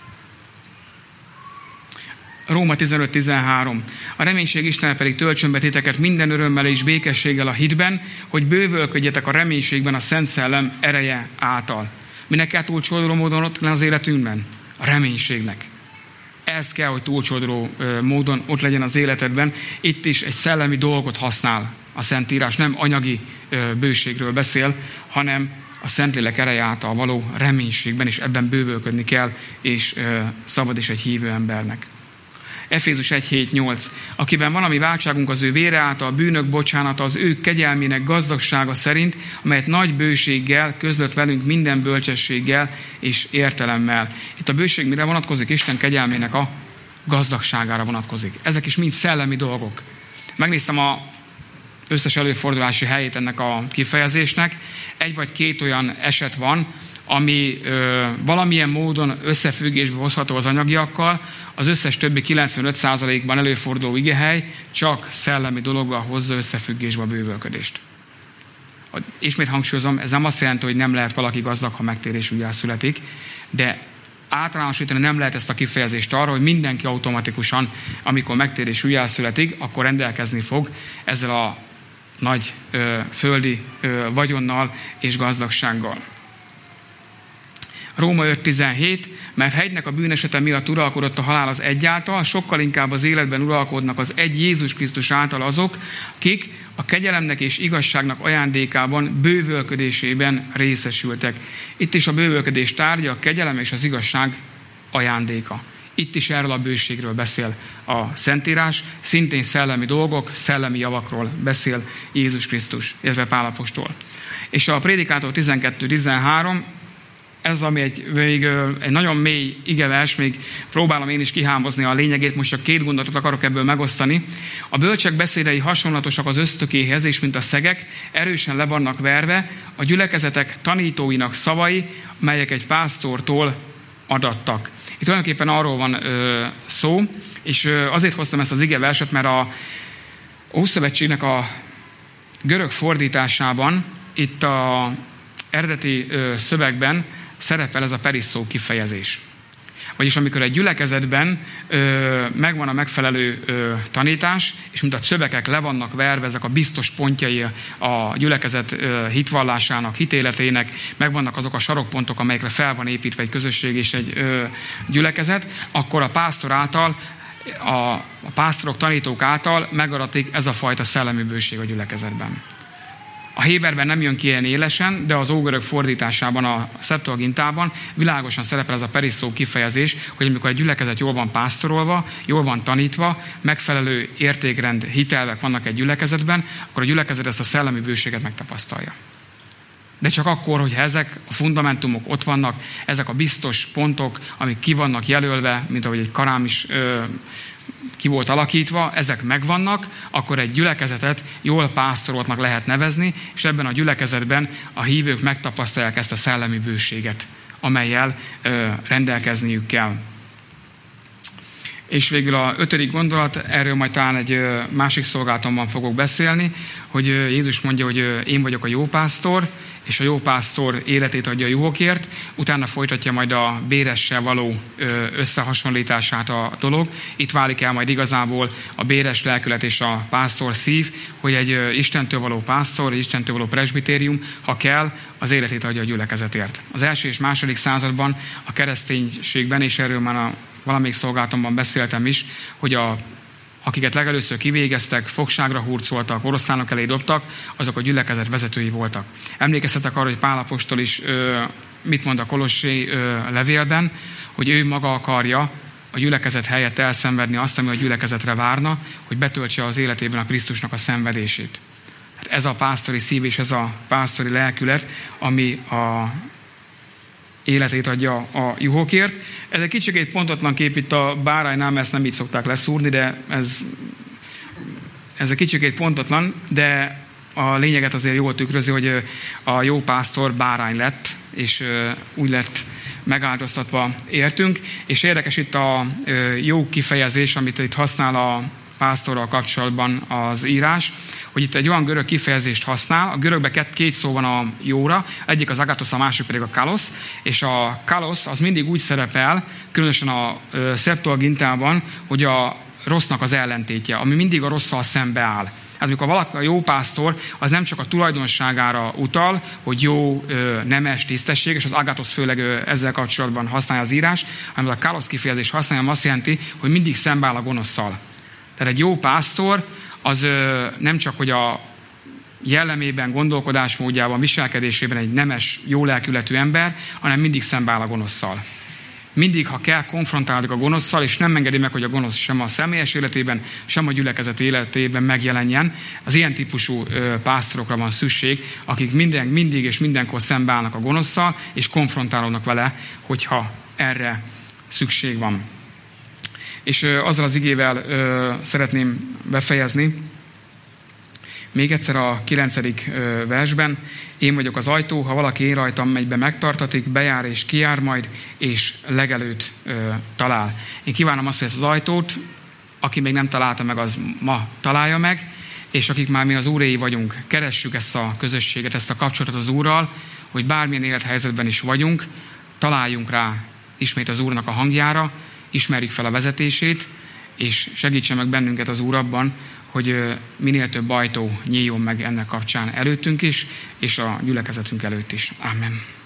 Róma 15:13. A reménység Istene pedig töltsön be titeket minden örömmel és békességgel a hitben, hogy bővölködjetek a reménységben a Szent Szellem ereje által. Minek kell túlcsorduló módon ott legyen az életünkben? A reménységnek. Ez kell, hogy túlcsorduló módon ott legyen az életedben. Itt is egy szellemi dolgot használ a Szentírás. Nem anyagi bőségről beszél, hanem a Szentlélek ereje által való reménységben, és ebben bővölködni kell, és szabad is egy hívő embernek. Efézus 1:7-8. Akiben valami váltságunk az ő vére által, a bűnök bocsánata az ő kegyelmének gazdagsága szerint, amelyet nagy bőséggel közlött velünk minden bölcsességgel és értelemmel. Itt a bőség mire vonatkozik? Isten kegyelmének a gazdagságára vonatkozik. Ezek is mind szellemi dolgok. Megnéztem az összes előfordulási helyét ennek a kifejezésnek. 1 vagy 2 olyan eset van, ami valamilyen módon összefüggésbe hozható az anyagiakkal, az összes többi 95%-ban előforduló igehely csak szellemi dologgal hozza összefüggésbe a bővölködést. Ismét hangsúlyozom, ez nem azt jelenti, hogy nem lehet valaki gazdag, ha megtérés újjá születik, de általánosítani nem lehet ezt a kifejezést arra, hogy mindenki automatikusan, amikor megtérés újjá születik, akkor rendelkezni fog ezzel a nagy földi vagyonnal és gazdagsággal. Róma 5:17, mert hegynek a bűnesete miatt uralkodott a halál az egy által, sokkal inkább az életben uralkodnak az egy Jézus Krisztus által azok, akik a kegyelemnek és igazságnak ajándékában, bővölködésében részesültek. Itt is a bővölködés tárgya, a kegyelem és az igazság ajándéka. Itt is erről a bőségről beszél a Szentírás, szintén szellemi dolgok, szellemi javakról beszél Jézus Krisztus, illetve Pál apostol. És a Prédikátor 12:13, ez ami egy nagyon mély igevers, még próbálom én is kihámozni a lényegét, most csak 2 gondolatot akarok ebből megosztani. A bölcsek beszédei hasonlatosak az ösztökéhez, és mint a szegek, erősen le vannak verve, a gyülekezetek tanítóinak szavai melyek egy pásztortól adattak. Itt tulajdonképpen arról van szó, és azért hoztam ezt az igeverset, mert a Ószövetségnek a görög fordításában, itt az eredeti szövegben szerepel ez a perisszó kifejezés. Vagyis amikor egy gyülekezetben megvan a megfelelő tanítás, és mint a szövegek le vannak verve, ezek a biztos pontjai a gyülekezet hitvallásának, hitéletének, megvannak azok a sarokpontok, amelyekre fel van építve egy közösség és egy gyülekezet, akkor a pásztor által, a pásztorok, tanítók által megadatik ez a fajta szellemi bőség a gyülekezetben. A Héberben nem jön ki ilyen élesen, de az ógörög fordításában, a Septuagintában világosan szerepel ez a perisszó kifejezés, hogy amikor egy gyülekezet jól van pásztorolva, jól van tanítva, megfelelő értékrend, hitelvek vannak egy gyülekezetben, akkor a gyülekezet ezt a szellemi bőséget megtapasztalja. De csak akkor, hogyha ezek a fundamentumok ott vannak, ezek a biztos pontok, amik ki vannak jelölve, mint ahogy egy karám is ki volt alakítva, ezek megvannak, akkor egy gyülekezetet jól pásztoroltnak lehet nevezni, és ebben a gyülekezetben a hívők megtapasztalják ezt a szellemi bőséget, amellyel rendelkezniük kell. És végül a 5. gondolat, erről majd talán egy másik szolgálatomban fogok beszélni, hogy Jézus mondja, hogy én vagyok a jó pásztor, és a jó pásztor életét adja a juhokért, utána folytatja majd a béressel való összehasonlítását a dolog. Itt válik el majd igazából a béres lelkület és a pásztor szív, hogy egy Istentől való pásztor, egy Istentől való presbitérium, ha kell, az életét adja a gyülekezetért. Az első és második században a kereszténységben, és erről már valamelyik szolgálatomban beszéltem is, hogy akiket legelőször kivégeztek, fogságra hurcoltak, oroszlánok elé dobtak, azok a gyülekezet vezetői voltak. Emlékeztetek arra, hogy Pál apostol is mit mond a Kolossé levélben, hogy ő maga akarja a gyülekezet helyett elszenvedni azt, ami a gyülekezetre várna, hogy betöltse az életében a Krisztusnak a szenvedését. Hát ez a pásztori szív és ez a pásztori lelkület, ami a életét adja a juhokért. Ez egy kicsit pontatlan kép itt a báránynál, mert ezt nem így szokták leszúrni, de ez egy kicsit pontatlan, de a lényeget azért jól tükrözi, hogy a jó pásztor bárány lett, és úgy lett megáldoztatva értünk. És érdekes itt a jó kifejezés, amit itt használ a pásztorral kapcsolatban az írás, hogy itt egy olyan görög kifejezést használ, a görögben két szó van a jóra, egyik az agathos, a másik pedig a kalos, és a kalos az mindig úgy szerepel, különösen a Septuagintában, hogy a rossznak az ellentétje, ami mindig a rosszal szembe áll. Hát amikor valaki a jó pásztor, az nem csak a tulajdonságára utal, hogy jó, nemes, tisztességes, az agathos főleg ezzel kapcsolatban használja az írás, hanem a kalos kifejezés használja, azt jelenti, hogy mindig szembe áll a gonoszszal. Tehát egy jó pásztor az nem csak, hogy a jellemében, gondolkodásmódjában, viselkedésében egy nemes, jó lelkületű ember, hanem mindig szembeáll a gonoszszal. Mindig, ha kell, konfrontálódik a gonoszszal, és nem engedi meg, hogy a gonosz sem a személyes életében, sem a gyülekezet életében megjelenjen. Az ilyen típusú pásztorokra van szükség, akik mindig és mindenkor szembeállnak a gonoszszal, és konfrontálódnak vele, hogyha erre szükség van. És azzal az igével szeretném befejezni. Még egyszer a 9. versben. Én vagyok az ajtó, ha valaki én rajtam megy be, megtartatik, bejár és kijár majd, és legelőt talál. Én kívánom azt, hogy ezt az ajtót, aki még nem találta meg, az ma találja meg, és akik már mi az Úréi vagyunk, keressük ezt a közösséget, ezt a kapcsolatot az Úrral, hogy bármilyen élethelyzetben is vagyunk, találjunk rá ismét az Úrnak a hangjára, ismerjük fel a vezetését, és segítsen meg bennünket az Úr abban, hogy minél több ajtó nyíljon meg ennek kapcsán előttünk is, és a gyülekezetünk előtt is. Amen.